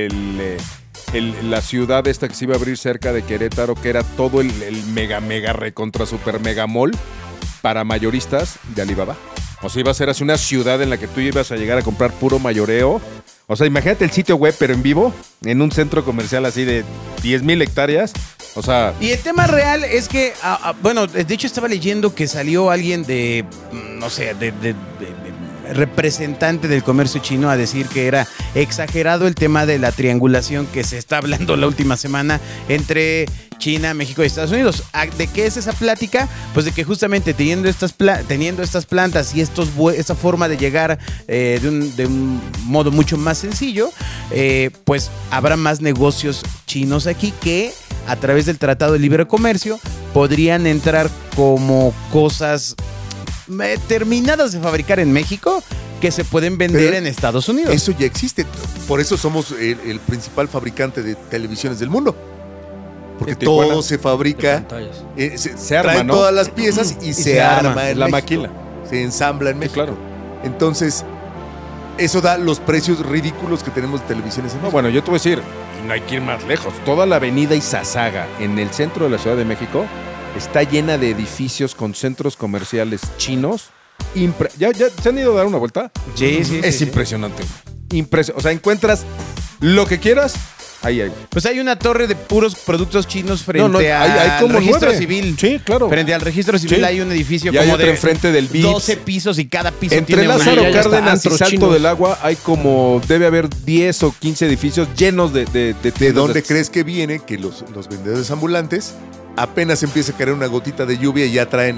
la ciudad esta que se iba a abrir cerca de Querétaro, que era todo el mega recontra super mega mall para mayoristas de Alibaba. O sea, iba a ser así una ciudad en la que tú ibas a llegar a comprar puro mayoreo. O sea, imagínate el sitio web, pero en vivo, en un centro comercial así de 10,000 hectáreas. O sea... Y el tema real es que, bueno, de hecho estaba leyendo que salió alguien de, no sé, de representante del comercio chino a decir que era exagerado el tema de la triangulación que se está hablando la última semana entre China, México y Estados Unidos. ¿De qué es esa plática? Pues de que justamente teniendo estas plantas y esta forma de llegar de un modo mucho más sencillo, pues habrá más negocios chinos aquí que a través del Tratado de Libre Comercio podrían entrar como cosas terminadas de fabricar en México que se pueden vender en Estados Unidos. Eso ya existe. Por eso somos el principal fabricante de televisiones del mundo. Porque todo se fabrica, se arma, traen todas las piezas y se arma en la México. maquila. Se ensambla en México. Claro. Entonces, eso da los precios ridículos que tenemos de televisiones en México. No, bueno, yo te voy a decir, y no hay que ir más lejos. Toda la avenida Izazaga en el centro de la Ciudad de México está llena de edificios con centros comerciales chinos. ¿Ya se han ido a dar una vuelta? Sí. Es impresionante. O sea, encuentras lo que quieras, ahí hay. Pues hay una torre de puros productos chinos frente al como registro 9. civil. Sí, claro. Frente al registro civil hay un edificio y como hay otro de enfrente del Vips. 12 pisos y cada piso Entre tiene Lázaro una... Cárdenas y antros Salto chinos. del Agua hay como, debe haber 10 o 15 edificios llenos de ¿De dónde crees que viene que los vendedores ambulantes apenas empieza a caer una gotita de lluvia y ya traen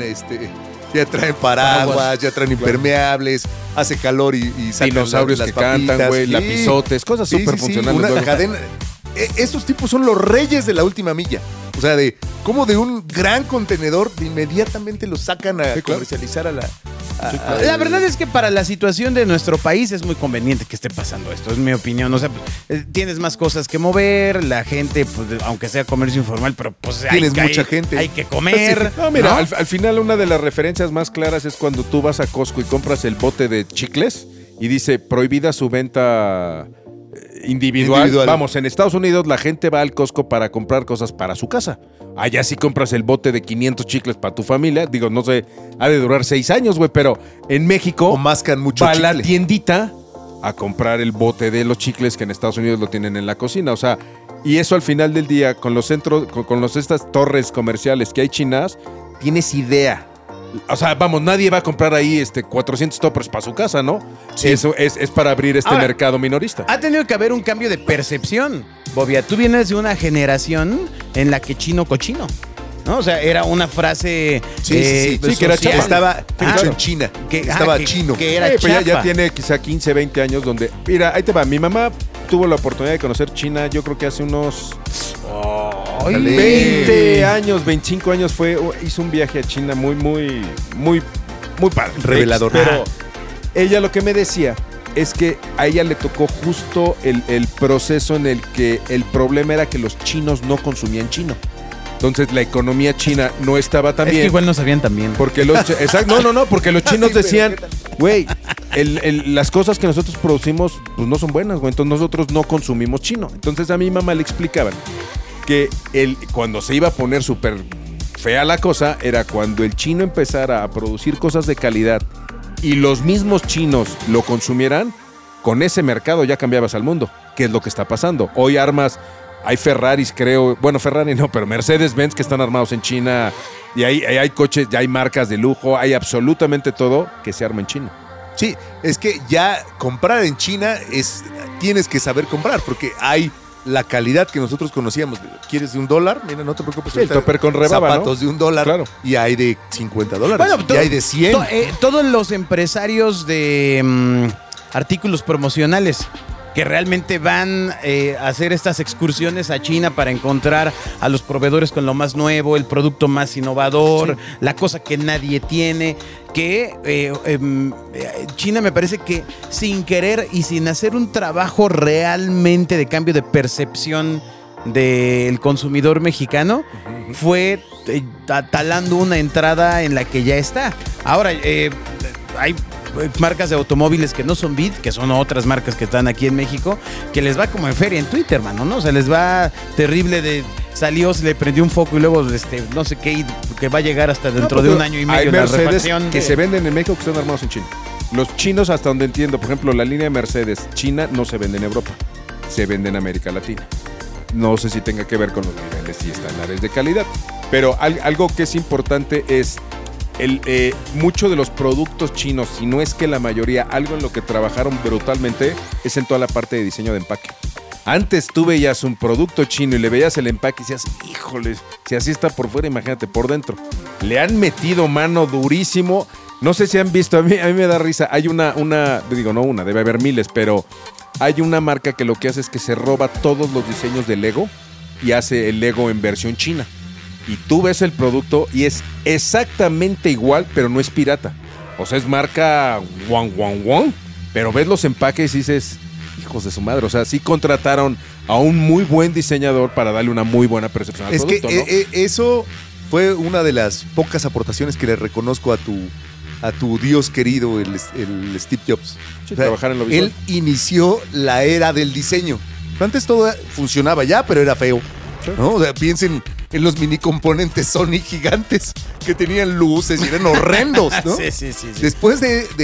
paraguas, ya traen impermeables, hace calor y sacan dinosaurios las que papitas, cantan, güey, sí. lapizotes, cosas súper funcionales. Una luego. cadena. Esos tipos son los reyes de la última milla. O sea, de cómo de un gran contenedor inmediatamente lo sacan a comercializar a la... La verdad es que para la situación de nuestro país es muy conveniente que esté pasando esto, es mi opinión. O sea, tienes más cosas que mover, la gente, pues, aunque sea comercio informal, pero pues tienes mucha gente. Hay que comer. Sí. No, mira, ¿no? Al final una de las referencias más claras es cuando tú vas a Costco y compras el bote de chicles y dice prohibida su venta individual. Vamos, en Estados Unidos la gente va al Costco para comprar cosas para su casa. Allá sí compras el bote de 500 chicles para tu familia. Digo, no sé, ha de durar 6 años, güey, pero en México O mascan mucho va a chicle. la tiendita a comprar el bote de los chicles que en Estados Unidos lo tienen en la cocina. O sea, y eso al final del día, con los centros, con estas torres comerciales que hay chinas, tienes idea O sea, vamos, nadie va a comprar ahí 400 toppers para su casa, ¿no? Sí. Eso es para abrir este Ahora, mercado minorista. Ha tenido que haber un cambio de percepción. Bobia, tú vienes de una generación en la que chino cochino, ¿no? O sea, era una frase Sí, que era social. chapa. Estaba Ah, hecho en China. que- Estaba que- chino. que era Pero ya chapa. tiene quizá 15, 20 años donde... Mira, ahí te va. Mi mamá tuvo la oportunidad de conocer China, yo creo que hace unos... Ay, 20 años, 25 años hizo un viaje a China muy padre. Revelador. Pero ella lo que me decía es que a ella le tocó justo el proceso en el que el problema era que los chinos no consumían chino. Entonces la economía china no estaba tan Es que bien. igual no sabían también. Porque porque los chinos Sí, pero decían, ¿qué tal? güey, las cosas que nosotros producimos pues no son buenas, güey, entonces nosotros no consumimos chino. Entonces a mi mamá le explicaban que cuando se iba a poner súper fea la cosa era cuando el chino empezara a producir cosas de calidad y los mismos chinos lo consumieran, con ese mercado ya cambiabas al mundo, que es lo que está pasando. Hoy hay Ferraris, creo, bueno, Ferrari no, pero Mercedes-Benz que están armados en China y hay coches, ya hay marcas de lujo, hay absolutamente todo que se arma en China. Sí, es que ya comprar en China tienes que saber comprar, porque hay la calidad que nosotros conocíamos. ¿Quieres de $1? Mira, no te preocupes. Sí, el ahorita topper con rebaba, zapatos ¿no? de $1 Claro. y hay de $50. Bueno, y hay de 100. Todos los empresarios de artículos promocionales que realmente van a hacer estas excursiones a China para encontrar a los proveedores con lo más nuevo, el producto más innovador, la cosa que nadie tiene, que China me parece que sin querer y sin hacer un trabajo realmente de cambio de percepción del consumidor mexicano, fue talando una entrada en la que ya está. Ahora, hay marcas de automóviles que no son BYD, que son otras marcas que están aquí en México, que les va como en feria en Twitter, mano, ¿no? O sea, les va terrible salió, se le prendió un foco y luego no sé qué, y que va a llegar hasta dentro de un año y medio hay la Mercedes refacción. que se venden en México que están armados en China. Los chinos, hasta donde entiendo, por ejemplo, la línea de Mercedes China no se vende en Europa, se vende en América Latina. No sé si tenga que ver con los niveles y estándares de calidad, pero algo que es importante es mucho de los productos chinos, si no es que la mayoría, algo en lo que trabajaron brutalmente es en toda la parte de diseño de empaque. Antes tú veías un producto chino y le veías el empaque y decías, híjoles, si así está por fuera, imagínate por dentro. Le han metido mano durísimo. No sé si han visto, a mí me da risa. Hay debe haber miles, pero hay una marca que lo que hace es que se roba todos los diseños de Lego y hace el Lego en versión china. Y tú ves el producto y es exactamente igual, pero no es pirata. O sea, es marca Wang, pero ves los empaques y dices, hijos de su madre. O sea, sí contrataron a un muy buen diseñador para darle una muy buena percepción al producto, ¿no? Eso fue una de las pocas aportaciones que le reconozco a tu Dios querido, el Steve Jobs. Sí, trabajar en lo visual. Él inició la era del diseño. Antes todo funcionaba ya, pero era feo, ¿no? O sea, piensen en los mini componentes Sony gigantes que tenían luces y eran horrendos, ¿no? Sí. Después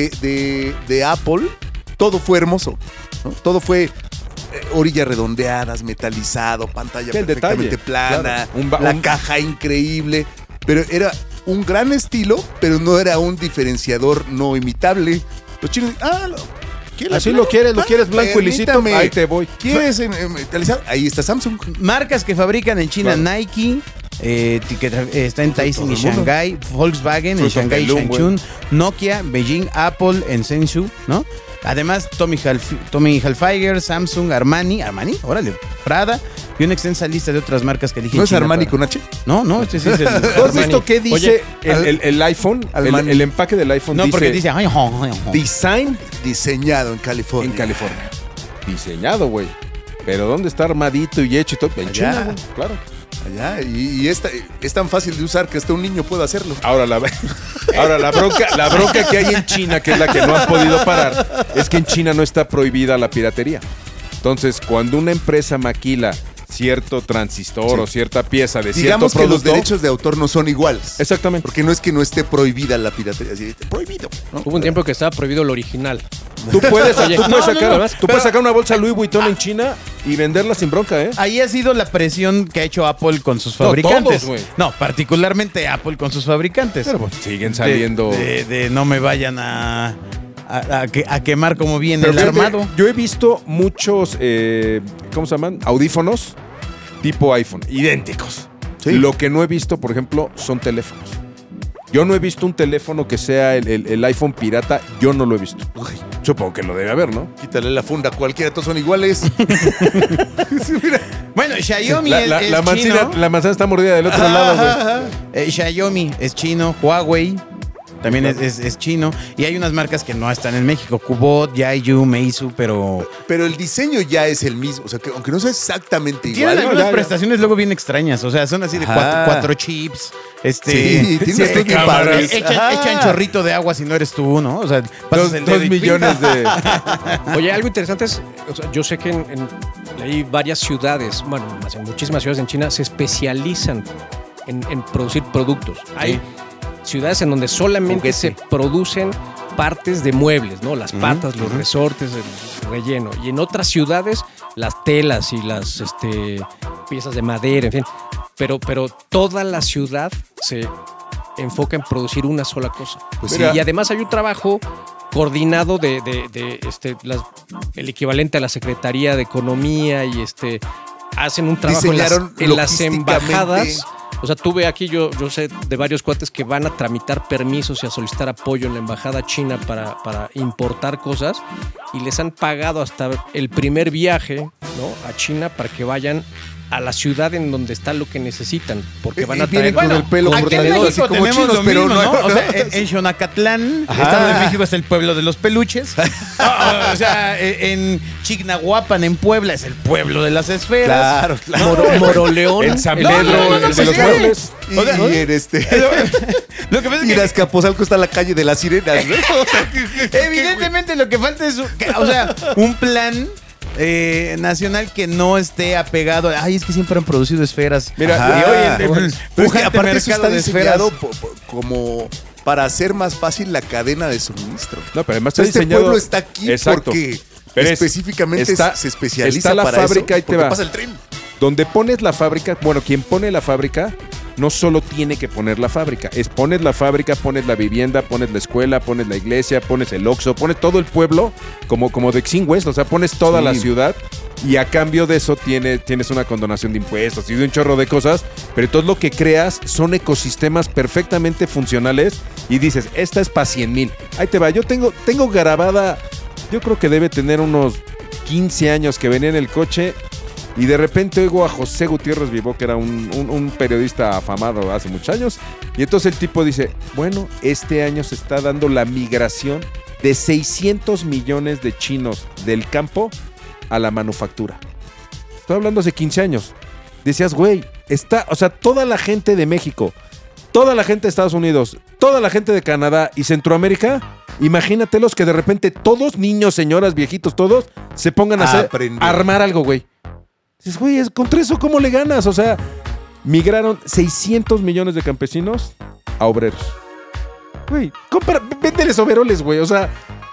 de Apple, todo fue hermoso, ¿no? Todo fue orillas redondeadas, metalizado, pantalla El perfectamente detalle, plana, claro. la caja increíble, pero era un gran estilo, pero no era un diferenciador no imitable. Los chinos, así lo quieres blanco y lisito, permítame. ahí te voy. ¿Quieres metalizado? Ahí está Samsung. Marcas que fabrican en China, Claro. Nike, que está en Tyson todo y el mundo. Shanghái, Volkswagen en Fruit of Shanghái y the Loom, Shenzhen, Nokia, Beijing, Apple en Shenzhou, ¿no? Además, Tommy Hilfiger, Samsung, Armani, órale, Prada y una extensa lista de otras marcas que dije. ¿No es Armani con H? No, este sí es el ¿Tú has Armani. visto qué dice el iPhone? Almani. El empaque del iPhone No, porque dice Design Diseñado en California. en California. Diseñado, güey. Pero ¿dónde está armadito y hecho y todo? En Allá. China, güey, claro. Allá, y es tan fácil de usar que hasta un niño puede hacerlo. Ahora la bronca que hay en China, que es la que no has podido parar, es que en China no está prohibida la piratería. Entonces, cuando una empresa maquila cierto transistor o cierta pieza de Digamos cierto que los producto, derechos de autor no son iguales. exactamente. Porque no es que no esté prohibida la piratería, así, prohibido, ¿no? Hubo un tiempo que estaba prohibido el original. Tú puedes Oye, sacar una bolsa Louis Vuitton en China y venderla sin bronca, ¿eh? Ahí ha sido la presión que ha hecho Apple con sus No, fabricantes. todos, güey. No, particularmente Apple con sus fabricantes. Pero pues, siguen saliendo. De no me vayan a quemar como viene Pero el fíjate, armado. yo he visto muchos, ¿cómo se llaman? Audífonos tipo iPhone, idénticos. Sí. Lo que no he visto, por ejemplo, son teléfonos. Yo no he visto un teléfono que sea el iPhone pirata, yo no lo he visto. Supongo que lo debe haber, ¿no? Quítale la funda, cualquiera, todos son iguales. Sí, mira. Bueno, Xiaomi La es manzana, chino. la manzana está mordida del otro lado, güey. Xiaomi es chino. Huawei también es chino. Y hay unas marcas que no están en México. Kubot, Yaeyu, Meizu, pero Pero el diseño ya es el mismo. O sea, que aunque no sea exactamente tienen igual. algunas ya. prestaciones luego bien extrañas. O sea, son así de Ajá. cuatro chips. Sí, tiene unos bien cámaras. padres. Echan chorrito de agua si no eres tú, ¿no? O sea, pasas el dedo 2 y millones de... Oye, algo interesante es, o sea, yo sé que hay varias ciudades, bueno, más en muchísimas ciudades en China, se especializan en producir productos. Hay ciudades en donde solamente se producen partes de muebles, ¿no? Las patas, los resortes, el relleno. Y en otras ciudades, las telas y las piezas de madera, en fin. Pero toda la ciudad se enfoca en producir una sola cosa. Pues Sí, mira. y además hay un trabajo coordinado de el equivalente a la Secretaría de Economía y hacen un trabajo Diseñaron en las logísticamente. embajadas. O sea, tuve aquí, yo sé de varios cuates que van a tramitar permisos y a solicitar apoyo en la embajada china para importar cosas y les han pagado hasta el primer viaje, ¿no?, a China para que vayan a la ciudad en donde está lo que necesitan, porque van a Vienen traer con el pelo aquí en cortadito, México así como tenemos chinos, lo pero mismo, no. ¿no? O sea, en Xonacatlán, Ajá. Estado de México, es el pueblo de los peluches. O sea, en Chignahuapan, en Puebla, es el pueblo de las esferas. Claro, claro. Moroleón, El San el- Pedro, el de los sí. muebles. Y, O sea, y Lo que pasa es y que en Azcapotzalco está la calle de las sirenas, ¿no? O sea, evidentemente lo que falta es un plan nacional que no esté apegado. Ay, es que siempre han producido esferas. Mira, y y hoy hoy el Pero es que pujante aparte eso mercado está de esferas. diseñado como para hacer más fácil la cadena de suministro. No, pero además O sea, está este diseñado... pueblo está aquí Exacto. porque Pero específicamente se especializa está la para fábrica, ahí eso, te porque va. pasa el tren. Donde pones la fábrica, bueno, quien pone la fábrica no solo tiene que poner la fábrica, es pones la fábrica, pones la vivienda, pones la escuela, pones la iglesia, pones el Oxxo, pones todo el pueblo como de Exim West, o sea, pones toda Sí. la ciudad y a cambio de eso tienes una condonación de impuestos y de un chorro de cosas, pero todo lo que creas son ecosistemas perfectamente funcionales y dices, esta es para 100,000. Ahí te va, yo tengo grabada, yo creo que debe tener unos 15 años que venía en el coche. Y de repente oigo a José Gutiérrez Vivó, que era un periodista afamado hace muchos años. Y entonces el tipo dice, bueno, este año se está dando la migración de 600 millones de chinos del campo a la manufactura. Estoy hablando hace 15 años. Decías, güey, o sea, toda la gente de México, toda la gente de Estados Unidos, toda la gente de Canadá y Centroamérica, imagínatelos que de repente todos, niños, señoras, viejitos, todos, se pongan a armar algo, güey. Dices, güey, contra eso, ¿cómo le ganas? O sea, migraron 600 millones de campesinos a obreros. Güey, véndeles overoles, güey. O sea,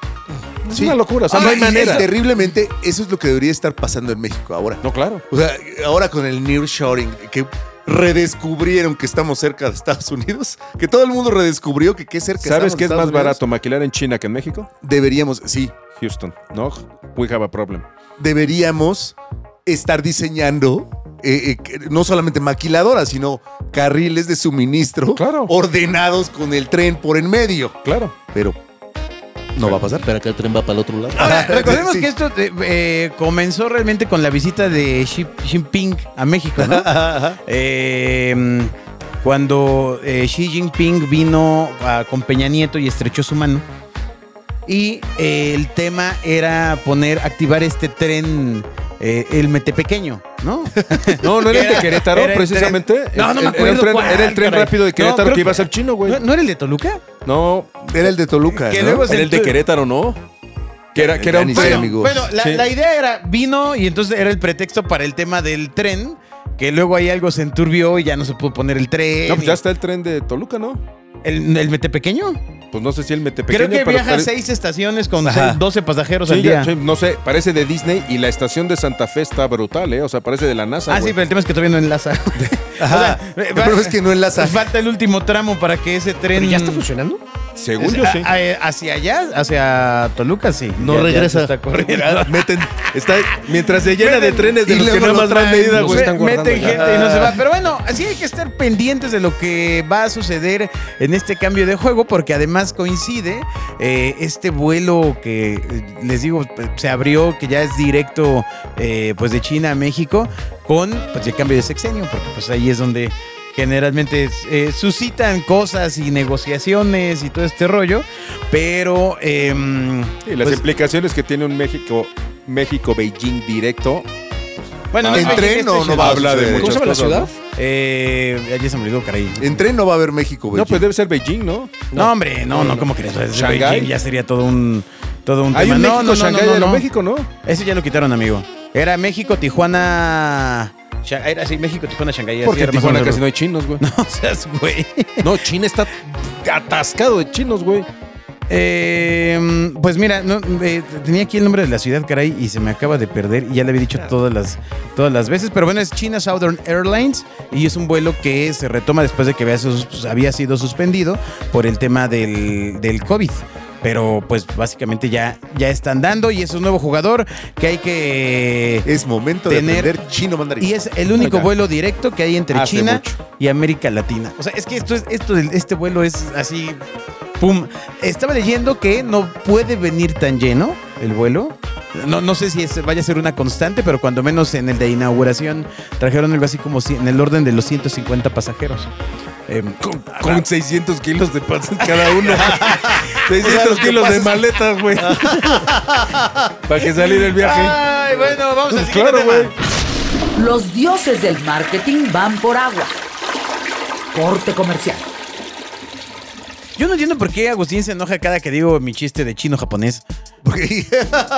es una locura. O sea, no hay Y manera. terriblemente, eso es lo que debería estar pasando en México ahora. No, claro. O sea, ahora con el nearshoring, que redescubrieron que estamos cerca de Estados Unidos, que todo el mundo redescubrió que qué cerca ¿Sabes estamos qué es de más Estados Unidos. barato, maquilar en China que en México? Deberíamos, sí, Houston, ¿no? We have a problem. deberíamos estar diseñando no solamente maquiladoras, sino carriles de suministro Claro. ordenados con el tren por en medio. Claro. Pero no va a pasar. Espera que el tren va para el otro lado. Ahora, recordemos Sí. que esto comenzó realmente con la visita de Xi Jinping a México, ¿no? Cuando Xi Jinping vino con Peña Nieto y estrechó su mano. Y el tema era activar este tren, el Metepequeño, ¿no? No era el de Querétaro, era el precisamente. tren- No, no me Era el acuerdo tren- cuál, Era el tren caray. rápido de No, Querétaro creo que iba a que- ser chino, güey. ¿No era el de Toluca? No, Era el de Toluca, Que ¿no? luego era el de Querétaro, ¿no? Que era Ya un ni sé, tren. amigo. Bueno, Sí. la idea vino y entonces era el pretexto para el tema del tren, que luego ahí algo se enturbió y ya no se pudo poner el tren. No, pues ya está el tren de Toluca, ¿no? ¿El mete pequeño? Pues no sé si el mete pequeño. Creo que pero viaja 6 estaciones con Ajá. 12 pasajeros Sí, al día. sí, no sé, parece de Disney y la estación de Santa Fe está brutal, ¿eh? O sea, parece de la NASA. Ah, sí, güey. pero el tema es que todavía no enlaza. Ajá. El problema es que no enlaza. Falta el último tramo para que ese tren... ¿Pero ya está funcionando? Según yo sí. Hacia allá, hacia Toluca, sí. No Ya regresa. se está corriendo. Mientras se llena de trenes de y los que luego nada más lo van traen, medida, los güey. están guardando Meten ya. gente y no se va. Pero bueno, así hay que estar pendientes de lo que va a suceder en este cambio de juego, porque además coincide este vuelo que les digo se abrió, que ya es directo pues de China a México, con pues el cambio de sexenio, porque pues ahí es donde generalmente suscitan cosas y negociaciones y todo este rollo, pero Y las pues, implicaciones que tiene un México-Beijing directo. bueno, ¿En tren o no va a habla de suceder? ¿Cómo se llama la ciudad? ya se me olvidó, caray. En tren no va a haber México, güey. No, pues debe ser Beijing, ¿no? No, hombre, no, ¿cómo crees? ¿Shanghái? Beijing ya sería todo un Hay tema. un No, México-Shanghái de México, ¿no? Ese ya lo quitaron, amigo. Era México, Tijuana. Era así, México, Tijuana, Shanghái. así Porque era en más o Tijuana menos. casi no hay chinos, güey. No seas, güey. No, China está atascado de chinos, güey. Pues mira, tenía aquí el nombre de la ciudad, caray, y se me acaba de perder. Y ya le había dicho todas las veces. Pero bueno, es China Southern Airlines. Y es un vuelo que se retoma después de que había sido suspendido por el tema del COVID. Pero pues básicamente ya están dando y es un nuevo jugador que hay que Es momento de tener- aprender chino mandarín. y es el único Oiga. vuelo directo que hay entre Hace China mucho. y América Latina. O sea, es que este vuelo es así, pum. Estaba leyendo que no puede venir tan lleno el vuelo. No sé si vaya a ser una constante, pero cuando menos en el de inauguración trajeron algo así como en el orden de los 150 pasajeros. Con 600 kilos de pasas cada uno. 600 O sea, lo que kilos pasa de es- maletas, güey. Para que saliera el viaje. Ay, bueno, vamos al siguiente Claro, tema. güey. Los dioses del marketing van por agua. Corte comercial. Yo no entiendo por qué Agustín se enoja cada que digo mi chiste de chino-japonés. Porque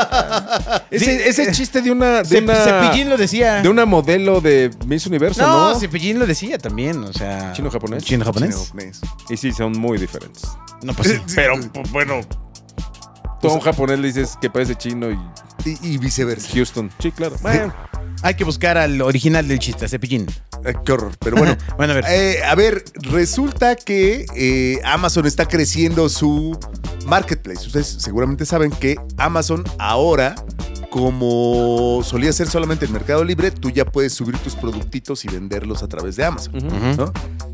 Ese chiste de una Cepillín lo decía. de una modelo de Miss Universo, No, ¿no? Cepillín lo decía también, o sea... ¿Chino-japonés? ¿Chino-japonés? japonés. Y sí, son muy diferentes. No, pues sí. Pero, pues, bueno. Tú a un japonés le dices que parece chino y Y viceversa. Houston. Sí, claro. Bueno, Hay que buscar al original del chiste, a Cepillín. Qué horror. Pero bueno. Bueno, a ver. Resulta que Amazon está creciendo su marketplace. Ustedes seguramente saben que Amazon ahora, como solía ser solamente el Mercado Libre, tú ya puedes subir tus productitos y venderlos a través de Amazon. ¿No?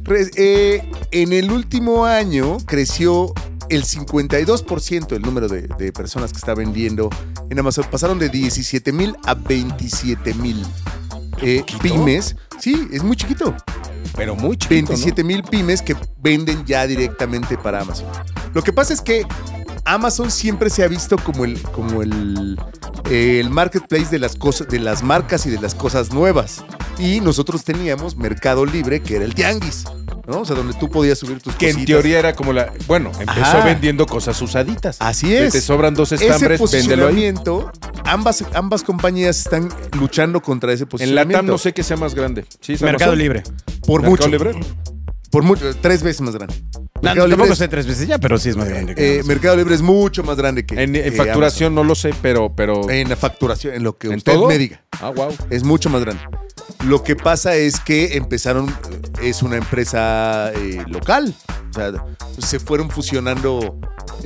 En el último año creció el 52% el número de personas que está vendiendo en Amazon. Pasaron de 17,000 a 27,000 pymes. Sí, es muy chiquito. pero muy chiquito, 27,000 pymes que venden ya directamente para Amazon. Lo que pasa es que Amazon siempre se ha visto como el marketplace de las cosas, de las marcas y de las cosas nuevas. Y nosotros teníamos Mercado Libre, que era el tianguis, ¿no? O sea, donde tú podías subir tus Que en cositas. teoría era como la... Bueno, empezó Ajá. vendiendo cosas usaditas. Así es. Te sobran 2 Ese estambres, véndelo ahí. posicionamiento, ambas compañías están luchando contra ese En posicionamiento. Latam no sé qué sea más grande. ¿Sí es Mercado Amazon? Libre. Por ¿Mercado mucho. Libre? Por mucho, 3 veces más grande. No, Mercado Libre tampoco es- sé 3 veces ya, pero sí es más grande. que Amazon. Mercado Libre es mucho más grande que En que facturación no lo sé, pero... Amazon. En la facturación, en lo que ¿En usted todo? me diga. Ah, wow. Es mucho más grande. Lo que pasa es que es una empresa local. O sea, se fueron fusionando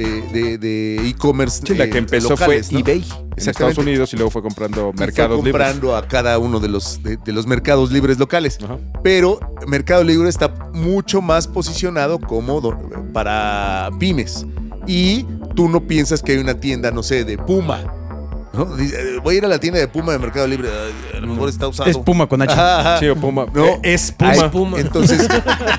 de e-commerce. Sí, la que empezó locales, fue ¿no? eBay en Estados Exactamente. Unidos y luego fue comprando Y mercados fue libres. comprando a cada uno de los mercados libres locales. Ajá. Pero Mercado Libre está mucho más posicionado como para pymes. Y tú no piensas que hay una tienda, no sé, de Puma. ¿No? Dice, voy a ir a la tienda de Puma de Mercado Libre. A lo mejor está usado. Es Puma con H. Ajá, ajá. Sí, o Puma. No, Es Puma. Ay, Entonces,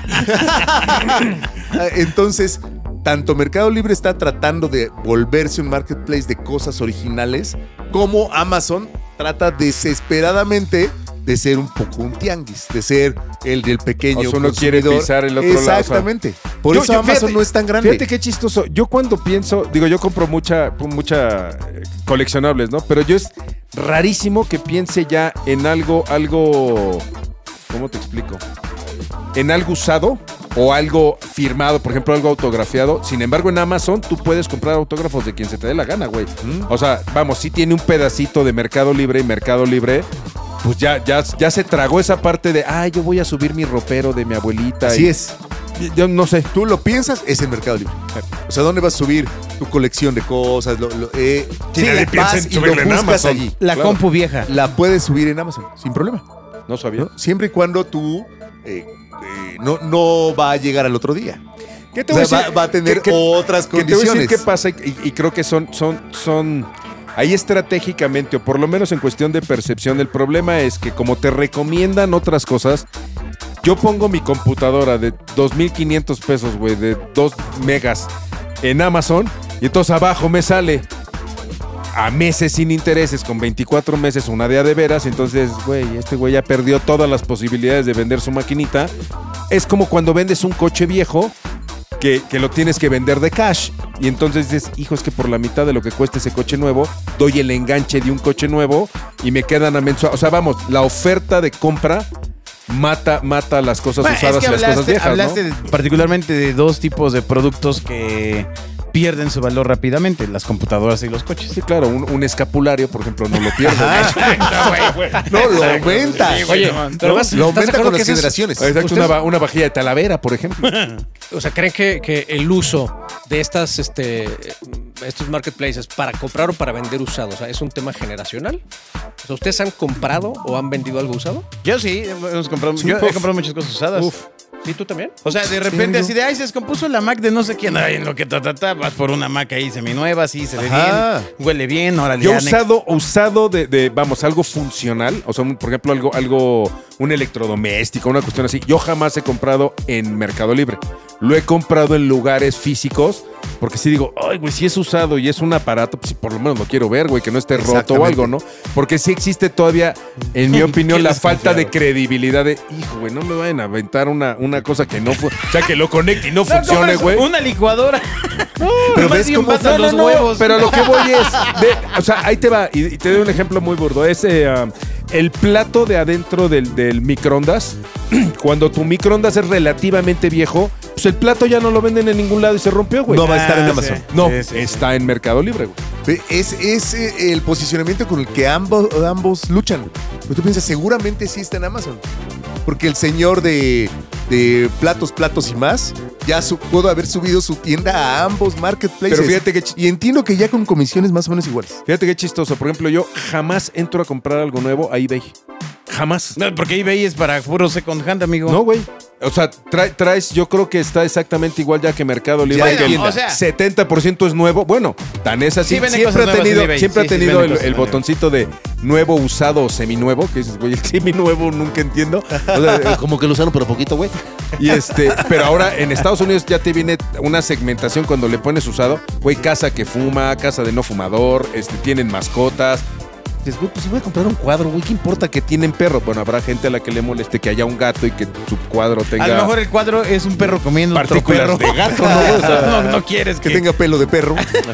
tanto Mercado Libre está tratando de volverse un marketplace de cosas originales, como Amazon trata desesperadamente de ser un poco un tianguis, de ser el del pequeño O sea, uno quiere consumidor. pisar el otro lado, o sea. Exactamente. Por eso Amazon fíjate, no es tan grande. Fíjate qué chistoso. Yo cuando pienso, digo, yo compro mucha coleccionables, ¿no? Pero yo es rarísimo que piense ya en algo, ¿cómo te explico? En algo usado o algo firmado, por ejemplo, algo autografiado. Sin embargo, en Amazon tú puedes comprar autógrafos de quien se te dé la gana, güey. O sea, vamos, sí tiene un pedacito de Mercado Libre y Mercado Libre pues ya se tragó esa parte de, yo voy a subir mi ropero de mi abuelita. Así es. Yo no sé. Tú lo piensas, es el Mercado Libre. O sea, ¿dónde vas a subir tu colección de cosas? Nadie piensa en subirla en Amazon. allí. La compu vieja. La puedes subir en Amazon, sin problema. No sabía. ¿No? Siempre y cuando tú no va a llegar al otro día. ¿Qué te O voy a sea, decir? va a tener otras Que te voy a condiciones. decir qué pasa y creo que son ahí estratégicamente, o por lo menos en cuestión de percepción, el problema es que como te recomiendan otras cosas, yo pongo mi computadora de 2,500 pesos, güey, de 2 megas en Amazon, y entonces abajo me sale a meses sin intereses, con 24 meses, una de a de veras. Entonces, güey, este güey ya perdió todas las posibilidades de vender su maquinita. Es como cuando vendes un coche viejo que lo tienes que vender de cash. Y entonces dices, hijo, es que por la mitad de lo que cuesta ese coche nuevo, doy el enganche de un coche nuevo y me quedan a mensual. O sea, vamos, la oferta de compra mata las cosas usadas es que y las cosas viejas, hablaste ¿no? particularmente de dos tipos de productos que pierden su valor rápidamente, las computadoras y los coches. Sí, claro, un escapulario, por ejemplo, no lo pierde. No, lo aumenta. Oye, pero además, lo ¿estás de aumenta acuerdo con que las ese es- generaciones. Exacto, ¿Ustedes- una vajilla de Talavera, por ejemplo. O sea, ¿creen que el uso de estos marketplaces para comprar o para vender usado, o sea, es un tema generacional? O sea, ¿ustedes han comprado o han vendido algo usado? Yo sí, yo he comprado muchas cosas usadas. ¿Sí, tú también? O sea, de repente así de, se descompuso la Mac de no sé quién. Ay, en lo que vas por una Mac ahí seminueva, sí, se ve Ajá. bien, huele bien, órale. Yo ya, usado de, vamos, algo funcional, o sea, por ejemplo, algo, un electrodoméstico, una cuestión así. Yo jamás he comprado en Mercado Libre. Lo he comprado en lugares físicos, porque si digo, ay, güey, si es usado y es un aparato, pues por lo menos lo quiero ver, güey, que no esté roto o Exactamente. algo, ¿no? Porque sí existe todavía, en mi opinión, ¿Quién la es falta de confiado? credibilidad de, hijo, güey, no me vayan a aventar una cosa que no, o sea, que lo conecte y no No, funcione, compras güey. una licuadora. Pero Más ves bien cómo batan los huevos. Pero a lo que voy es, o sea, ahí te va, y te doy un ejemplo muy burdo. Es el plato de adentro del microondas. Cuando tu microondas es relativamente viejo, pues el plato ya no lo venden en ningún lado y se rompió, güey. No va a estar en Ah, Amazon. sí. No, Sí, sí, sí. está en Mercado Libre, güey. Es el posicionamiento con el que ambos luchan. Pero tú piensas, seguramente sí está en Amazon. Porque el señor de platos y más ya pudo haber subido su tienda a ambos marketplaces. Pero fíjate que y entiendo que ya con comisiones más o menos iguales. Fíjate qué chistoso. Por ejemplo, yo jamás entro a comprar algo nuevo a eBay. Jamás. No, porque eBay es para puro second hand, amigo. No, güey. O sea, traes, yo creo que está exactamente igual ya que Mercado Libre. Ya Que el tienda. O sea, 70% es nuevo. Bueno, tan es así. Sí venden Siempre cosas ha nuevas tenido, en eBay. siempre Sí, ha sí, tenido venden cosas el nuevas. botoncito de nuevo, usado o seminuevo. Que dices, güey, el seminuevo nunca entiendo. O sea, Como que lo usaron, pero poquito, güey. y pero ahora en Estados Unidos ya te viene una segmentación cuando le pones usado. Güey, casa que fuma, casa de no fumador, tienen mascotas. Dices, güey, pues si voy a comprar un cuadro, güey, ¿qué importa que tienen perro? Bueno, habrá gente a la que le moleste que haya un gato y que su cuadro tenga A lo mejor el cuadro es un perro comiendo otro partículas perro. de gato, ¿no? O sea, no quieres Que tenga pelo de perro.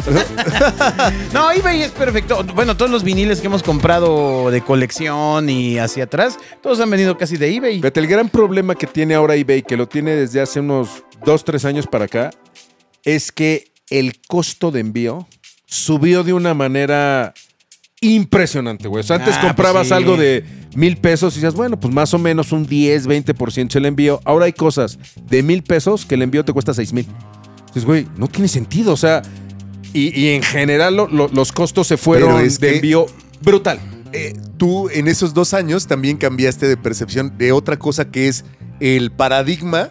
No, eBay es perfecto. Bueno, todos los viniles que hemos comprado de colección y hacia atrás, todos han venido casi de eBay. Fíjate, el gran problema que tiene ahora eBay, que lo tiene desde hace unos 2-3 años para acá, es que el costo de envío subió de una manera impresionante, güey. O sea, antes comprabas pues sí. algo de 1,000 pesos y decías, bueno, pues más o menos un 10-20% el envío. Ahora hay cosas de 1,000 pesos que el envío te cuesta 6,000. Entonces, güey, no tiene sentido. O sea, y en general los costos se fueron Pero es de que- envío brutal. Tú en esos 2 años también cambiaste de percepción de otra cosa que es el paradigma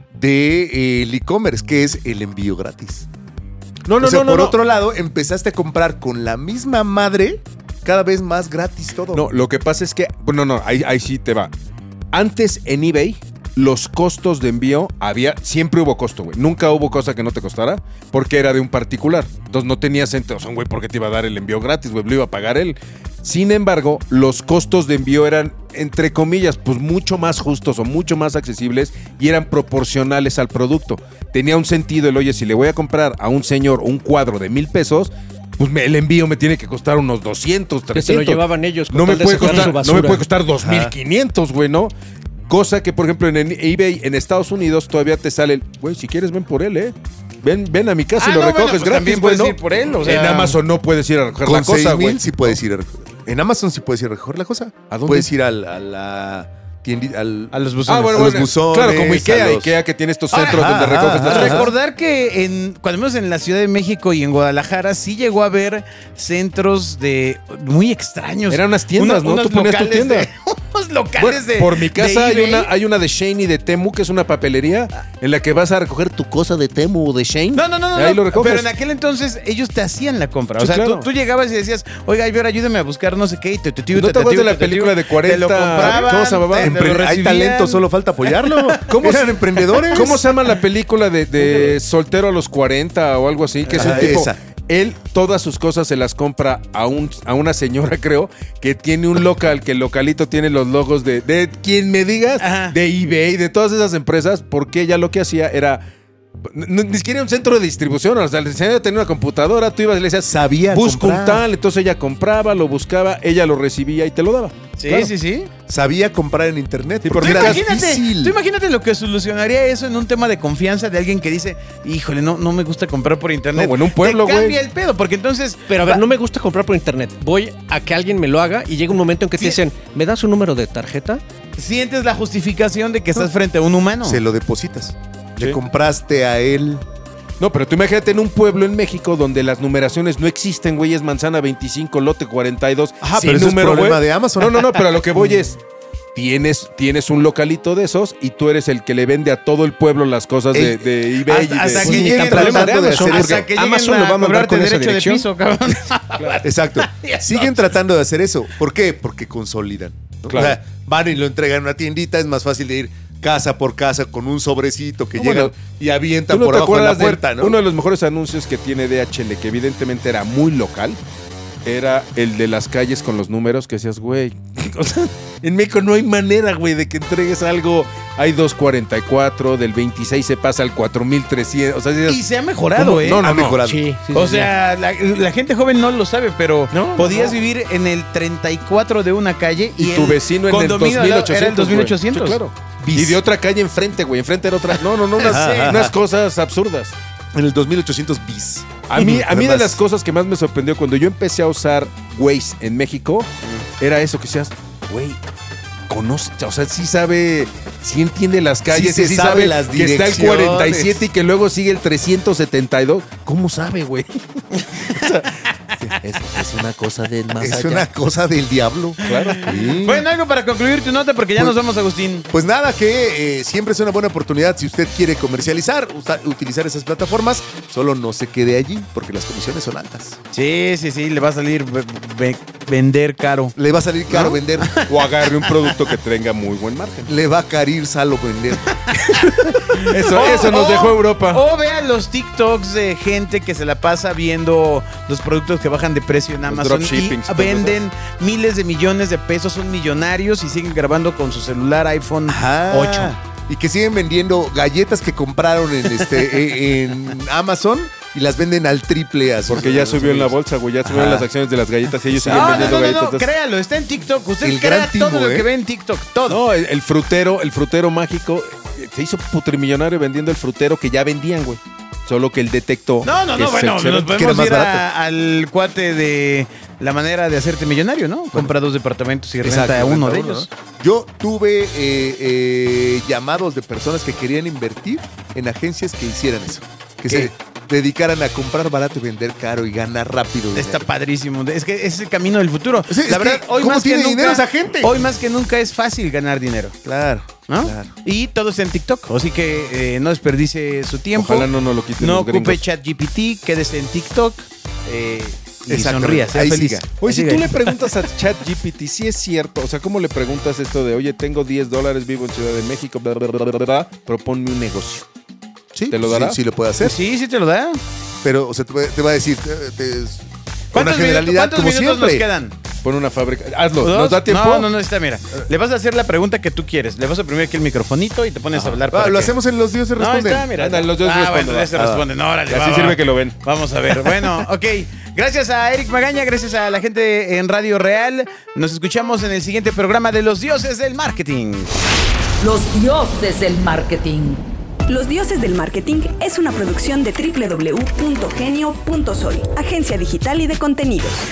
del e-commerce, que es el envío gratis. No, O sea, por otro lado, empezaste a comprar con la misma madre cada vez más gratis todo. No, lo que pasa es que, bueno, no, ahí sí te va. Antes en eBay, los costos de envío siempre hubo costo, güey. Nunca hubo cosa que no te costara porque era de un particular. Entonces no tenías sentido, o sea, güey, ¿por qué te iba a dar el envío gratis, güey? Lo iba a pagar él. Sin embargo, los costos de envío eran, entre comillas, pues mucho más justos o mucho más accesibles y eran proporcionales al producto. Tenía un sentido el, oye, si le voy a comprar a un señor un cuadro de 1,000 pesos, pues el envío me tiene que costar unos 200, 300. Que se lo llevaban ellos con No me tal de puede sacar costar, su no me basura. puede costar 2,500, güey, ¿no? Cosa que, por ejemplo, en eBay, en Estados Unidos, todavía te sale, güey, si quieres ven por él, Ven a mi casa y lo recoges pues gratis, también güey, puedes ¿no? ir por él, o sea. En Amazon no puedes ir a recoger Con la cosa, 6,000 güey. sí puedes ir a en Amazon sí puedes ir a recoger la cosa. ¿A dónde? Puedes ir a la tiendita, A los buzones. Bueno, a los buzones, claro, como Ikea, a los- Ikea que tiene estos Ahora, centros donde recoges las cosas. Recordar que cuando menos en la Ciudad de México y en Guadalajara sí llegó a haber centros de muy extraños. Eran unas tiendas, ¿no? Tú ponías tu locales tienda. unos locales Bueno, de por mi casa de eBay. hay una de Shane y de Temu, que es una papelería en la que vas a recoger tu cosa de Temu o de Shane. No, Y ahí lo recoges. pero en aquel entonces ellos te hacían la compra. O Sí, sea, claro. tú llegabas y decías, oiga, Iber, ayúdame a buscar no sé qué. Y ¿No te acuerdas de la película de 40? Te lo compraban, ¿Cómo se llamaba? te lo Hay recibían. talento, solo falta apoyarlo. ¿Cómo Eran se- emprendedores. ¿Cómo se llama la película de soltero a los 40 o algo así? Que es un tipo. Esa. Él todas sus cosas se las compra a una señora, creo, que tiene un local, que el localito tiene los logos de quien me digas, Ajá. de eBay, de todas esas empresas, porque ella lo que hacía era. Ni siquiera un centro de distribución, o sea, la señora tenía una computadora, tú ibas y le decías, Sabía busco un comprar. tal, entonces ella compraba, lo buscaba, ella lo recibía y te lo daba. Sí, Claro. sí. Sabía comprar en internet. Sí, porque porque era Imagínate, difícil. tú imagínate lo que solucionaría eso en un tema de confianza de alguien que dice, híjole, no me gusta comprar por internet. No, en un pueblo, Te güey. cambia el pedo, porque entonces... Pero a ver, no me gusta comprar por internet. Voy a que alguien me lo haga y llega un momento en que te Sí. dicen, ¿me das un número de tarjeta? Sientes la justificación de que estás frente a un humano. Se lo depositas. Sí. Le compraste a él. No, pero tú imagínate en un pueblo en México donde las numeraciones no existen, güey, es manzana 25, lote 42. Ajá, sin pero eso es problema güey. de Amazon. No, pero a lo que voy es, tienes un localito de esos y tú eres el que le vende a todo el pueblo las cosas de eBay. y de- hasta que Pues ni lleguen tan problema de tratando de Amazon, hacer porque hasta que lleguen Amazon lo va a mandar cobrarte con esa derecho de dirección. piso, cabrón. Exacto. Siguen tratando de hacer eso. ¿Por qué? Porque consolidan. ¿no? Claro. O sea, van y lo entregan en una tiendita. Es más fácil de ir casa por casa con un sobrecito que No, llegan bueno, y avientan ¿Tú no por te abajo de la acuerdas de puerta, ¿no? uno de los mejores anuncios que tiene DHL, que evidentemente era muy local? Era el de las calles con los números que decías, güey. O sea, en México no hay manera, güey, de que entregues algo. Hay 244, del 26 se pasa al 4300. O sea, decías, Y se ha mejorado, ¿cómo? ¿eh? No, Ha mejorado. Sí, O sea, la gente joven no lo sabe, pero No, podías no. vivir en el 34 de una calle y tu vecino en el condominio al lado 2800. era el 2800. güey. Sí, claro. Bis. Y de otra calle enfrente, güey. Enfrente era otra. No, Ajá. unas cosas absurdas. En el 2800 bis. A mí de Además, las cosas que más me sorprendió cuando yo empecé a usar Waze en México, era eso que decías, güey, conoce, o sea, sí sabe, sí entiende las calles, Sí se y sí sabe sabe las que está el direcciones. 47 y que luego sigue el 372. ¿Cómo sabe, güey? O sea, es una cosa del más Es allá. una cosa del diablo. Claro. Sí. Bueno, algo para concluir tu nota porque ya Pues- nos vamos, Agustín. Pues nada, que siempre es una buena oportunidad si usted quiere comercializar, utilizar esas plataformas, solo no se quede allí porque las comisiones son altas. Sí, le va a salir vender caro. Le va a salir caro vender, O agarre un producto que tenga muy buen margen. le va a carir salo vender. Eso nos dejó Europa. O vean los TikToks de gente que se la pasa viendo los productos que bajan de precio en Los Amazon y dropshippings, todo venden miles de millones de pesos, son millonarios y siguen grabando con su celular iPhone 8. Y que siguen vendiendo galletas que compraron en Amazon y las venden al triple a sus- Porque ya a sus subió en la amigos. bolsa, güey. Ya subieron Ajá. las acciones de las galletas y ellos siguen No, vendiendo galletas. créalo, está en TikTok. Usted El crea gran todo timo, lo ¿eh? que ve en TikTok, todo. No, el frutero mágico se hizo putrimillonario vendiendo el frutero que ya vendían, güey. Solo que él detectó. No, que bueno, se- nos que era podemos más ir barato. al cuate de la manera de hacerte millonario, ¿no? Compra 2 departamentos y renta Exacto, uno de renta ellos. ¿no? Yo tuve llamados de personas que querían invertir en agencias que hicieran eso. Que se dedicaran a comprar barato y vender caro y ganar rápido. Está dinero. padrísimo. Es que ese es el camino del futuro. Sí, es la que, verdad, hoy ¿cómo más que tiene dinero nunca, esa gente? hoy más que nunca es fácil ganar dinero, Claro, ¿no? claro. Y todo está en TikTok. Así que no desperdicie su tiempo. Ojalá no nos lo quiten No los ocupe gringos. ChatGPT, quédese en TikTok. Y Exacto. sonría, sea Ahí feliz. siga. Oye, si Siga tú ahí. le preguntas a ChatGPT si es cierto, o sea, ¿cómo le preguntas esto de, oye, tengo $10, vivo en Ciudad de México, bla, bla, bla, bla, bla, proponme un negocio? Sí, ¿Te lo dará? Sí, sí lo puede hacer. Sí te lo da. Pero, o sea, te va a decir una ¿Cuántos generalidad minutos como nos siempre. quedan? Pon una fábrica. Hazlo, ¿Dos? ¿nos da tiempo? No, está, mira. Le vas a hacer la pregunta que tú quieres. Le vas a oprimir aquí el microfonito y te pones a hablar. Ah, para lo que- hacemos en los dioses No, ahí responden. está, mira. Ándale, los dos responden, Bueno, va. ya se responden. Órale, Así va, sirve va. que lo ven. Vamos a ver. Bueno, ok. Gracias a Eric Magaña, gracias a la gente en Radio Real. Nos escuchamos en el siguiente programa de Los Dioses del Marketing. Los dioses del marketing. Los Dioses del Marketing es una producción de www.genio.sol, agencia digital y de contenidos.